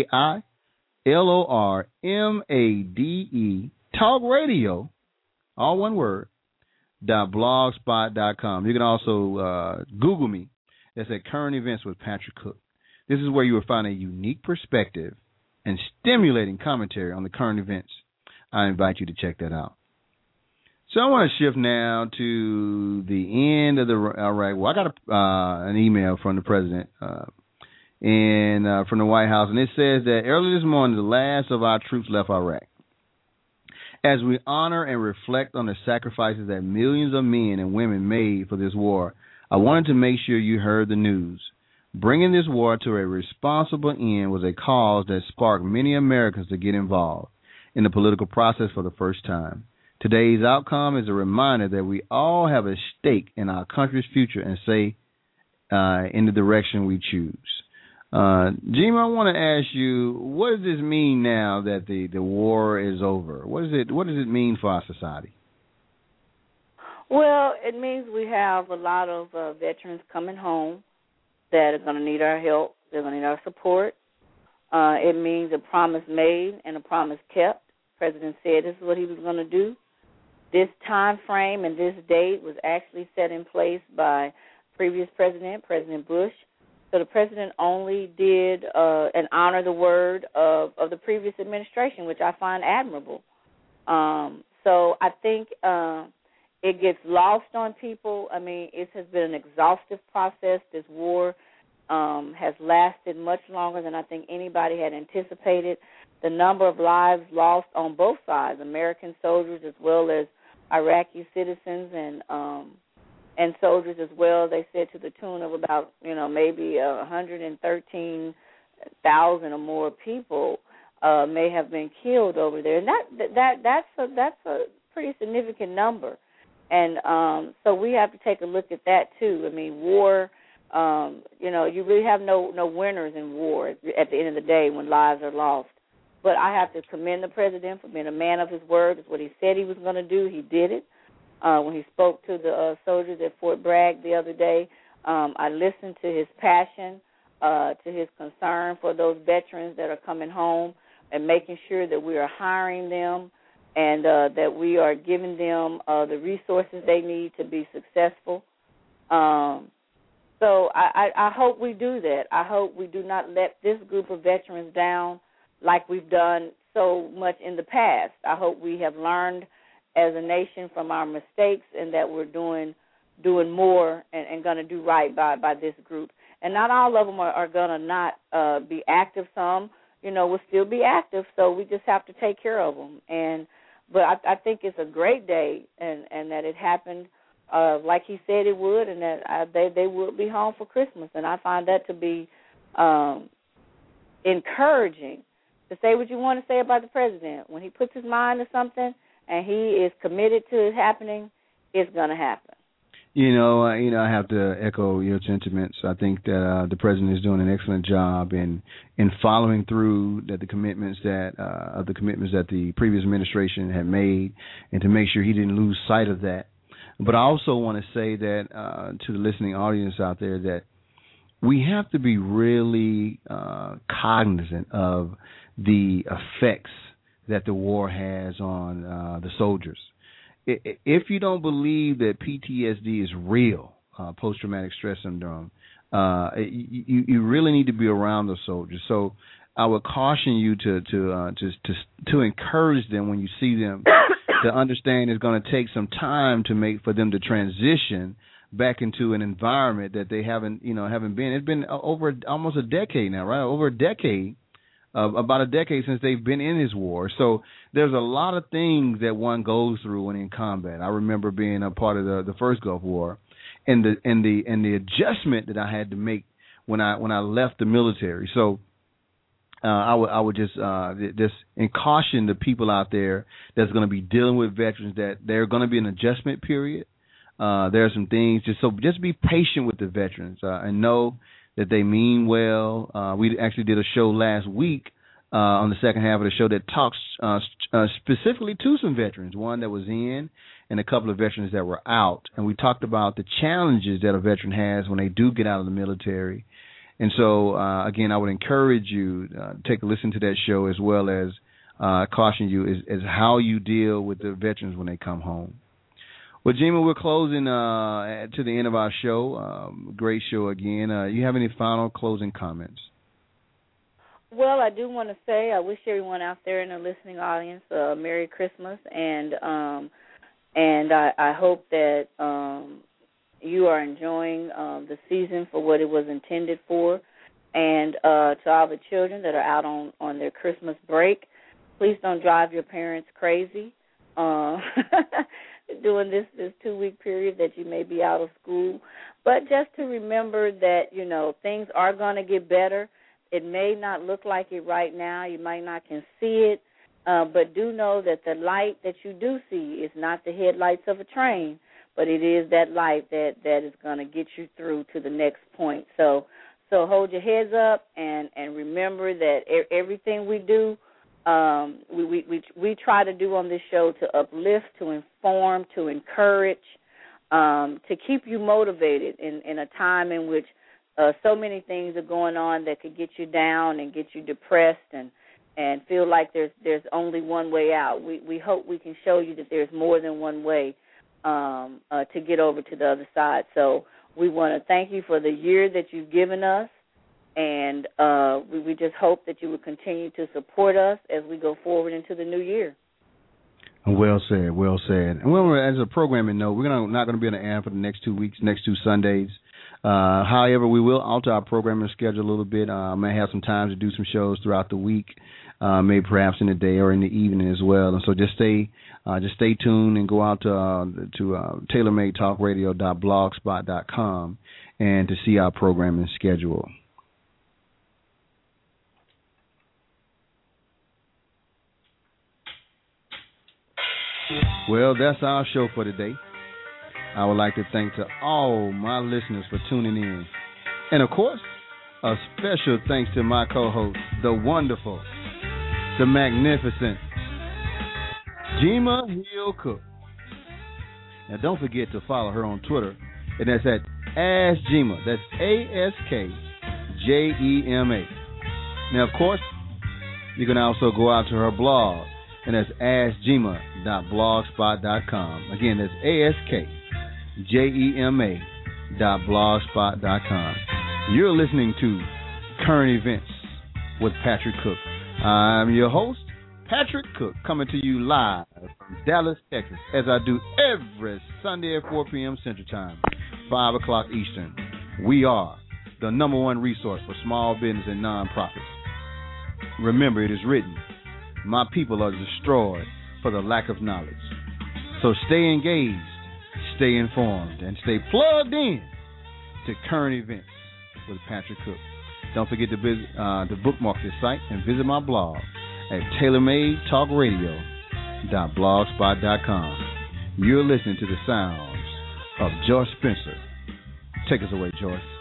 TaylorMade, Talk Radio, all one word, .blogspot.com. You can also Google me. That's at Current Events with Patrick Cook. This is where you will find a unique perspective and stimulating commentary on the current events. I invite you to check that out. So I want to shift now to the end of the Iraq war. I got an email from the president and from the White House, and it says that early this morning, the last of our troops left Iraq. As we honor and reflect on the sacrifices that millions of men and women made for this war, I wanted to make sure you heard the news. Bringing this war to a responsible end was a cause that sparked many Americans to get involved in the political process for the first time. Today's outcome is a reminder that we all have a stake in our country's future and say in the direction we choose. Jim, I want to ask you, what does this mean now that the war is over? What does it mean for our society? Well, it means we have a lot of veterans coming home that are going to need our help. They're going to need our support. It means a promise made and a promise kept. The president said this is what he was going to do. This time frame and this date was actually set in place by previous president, President Bush. So the president only did and honor the word of the previous administration, which I find admirable. So I think it gets lost on people. I mean, it has been an exhaustive process. This war has lasted much longer than I think anybody had anticipated. The number of lives lost on both sides, American soldiers as well as Iraqi citizens and soldiers as well, they said to the tune of about, maybe 113,000 or more people may have been killed over there. And that's a pretty significant number. And so we have to take a look at that, too. I mean, war, you really have no winners in war at the end of the day when lives are lost. But I have to commend the president for being a man of his word. It's what he said he was going to do. He did it. When he spoke to the soldiers at Fort Bragg the other day, I listened to his passion, to his concern for those veterans that are coming home and making sure that we are hiring them and that we are giving them the resources they need to be successful. So I hope we do that. I hope we do not let this group of veterans down like we've done so much in the past. I hope we have learned as a nation from our mistakes and that we're doing more and going to do right by this group. And not all of them are going to not be active. Some, will still be active, so we just have to take care of them. But I think it's a great day and that it happened like he said it would, and that they would be home for Christmas. And I find that to be encouraging. To say what you want to say about the president, when he puts his mind to something and he is committed to it happening, it's going to happen. I have to echo your sentiments. I think that the president is doing an excellent job in following through the commitments that the previous administration had made, and to make sure he didn't lose sight of that. But I also want to say that to the listening audience out there that we have to be really cognizant of the effects that the war has on the soldiers. If you don't believe that PTSD is real, post-traumatic stress syndrome, you really need to be around the soldiers. So I would caution you to encourage them when you see them to understand it's going to take some time for them to transition back into an environment that they haven't been. It's been over almost a decade now, right? Over a decade, about a decade since they've been in this war. So there's a lot of things that one goes through when in combat. I remember being a part of the first Gulf War, and the adjustment that I had to make when I left the military. So I would just caution the people out there that's going to be dealing with veterans that there's going to be an adjustment period. There are some things just be patient with the veterans and know that they mean well. We actually did a show last week on the second half of the show that talks specifically to some veterans, one that was in and a couple of veterans that were out. And we talked about the challenges that a veteran has when they do get out of the military. And so, again, I would encourage you to take a listen to that show, as well as caution you as how you deal with the veterans when they come home. Well, Jima, we're closing to the end of our show. Great show again. You have any final closing comments? Well, I do want to say I wish everyone out there in the listening audience a Merry Christmas, and I hope that you are enjoying the season for what it was intended for. And to all the children that are out on their Christmas break, please don't drive your parents crazy during this 2-week period that you may be out of school. But just to remember that, things are going to get better. It may not look like it right now. You might not can see it. But do know that the light that you do see is not the headlights of a train, but it is that light that is going to get you through to the next point. So hold your heads up and remember that everything we do, we try to do on this show to uplift, to inform, to encourage, to keep you motivated in a time in which so many things are going on that could get you down and get you depressed and feel like there's only one way out. We hope we can show you that there's more than one way to get over to the other side. So we want to thank you for the year that you've given us, and we just hope that you will continue to support us as we go forward into the new year. Well said, well said. And as a programming note, we're not going to be on the air for the next 2 weeks, next 2 Sundays. However, we will alter our programming schedule a little bit. I may have some time to do some shows throughout the week, maybe perhaps in the day or in the evening as well. And so just stay tuned and go out to tailormadetalkradio.blogspot.com and to see our programming schedule. Well, that's our show for today. I would like to thank to all my listeners for tuning in. And, of course, a special thanks to my co-host, the wonderful, the magnificent Jima Hill Cook. Now, don't forget to follow her on Twitter, and that's at AskJima. That's AskJema. Now, of course, you can also go out to her blog, and that's AskJema.blogspot.com. Again, that's AskJema.blogspot.com. You're listening to Current Events with Patrick Cook. I'm your host, Patrick Cook, coming to you live from Dallas, Texas, as I do every Sunday at 4 p.m. Central Time, 5 o'clock Eastern. We are the #1 resource for small business and nonprofits. Remember, it is written, my people are destroyed for the lack of knowledge. So stay engaged, stay informed, and stay plugged in to Current Events with Patrick Cook. Don't forget to bookmark this site and visit my blog at tailormadetalkradio.blogspot.com. You're listening to the sounds of Joyce Spencer. Take us away, Joyce.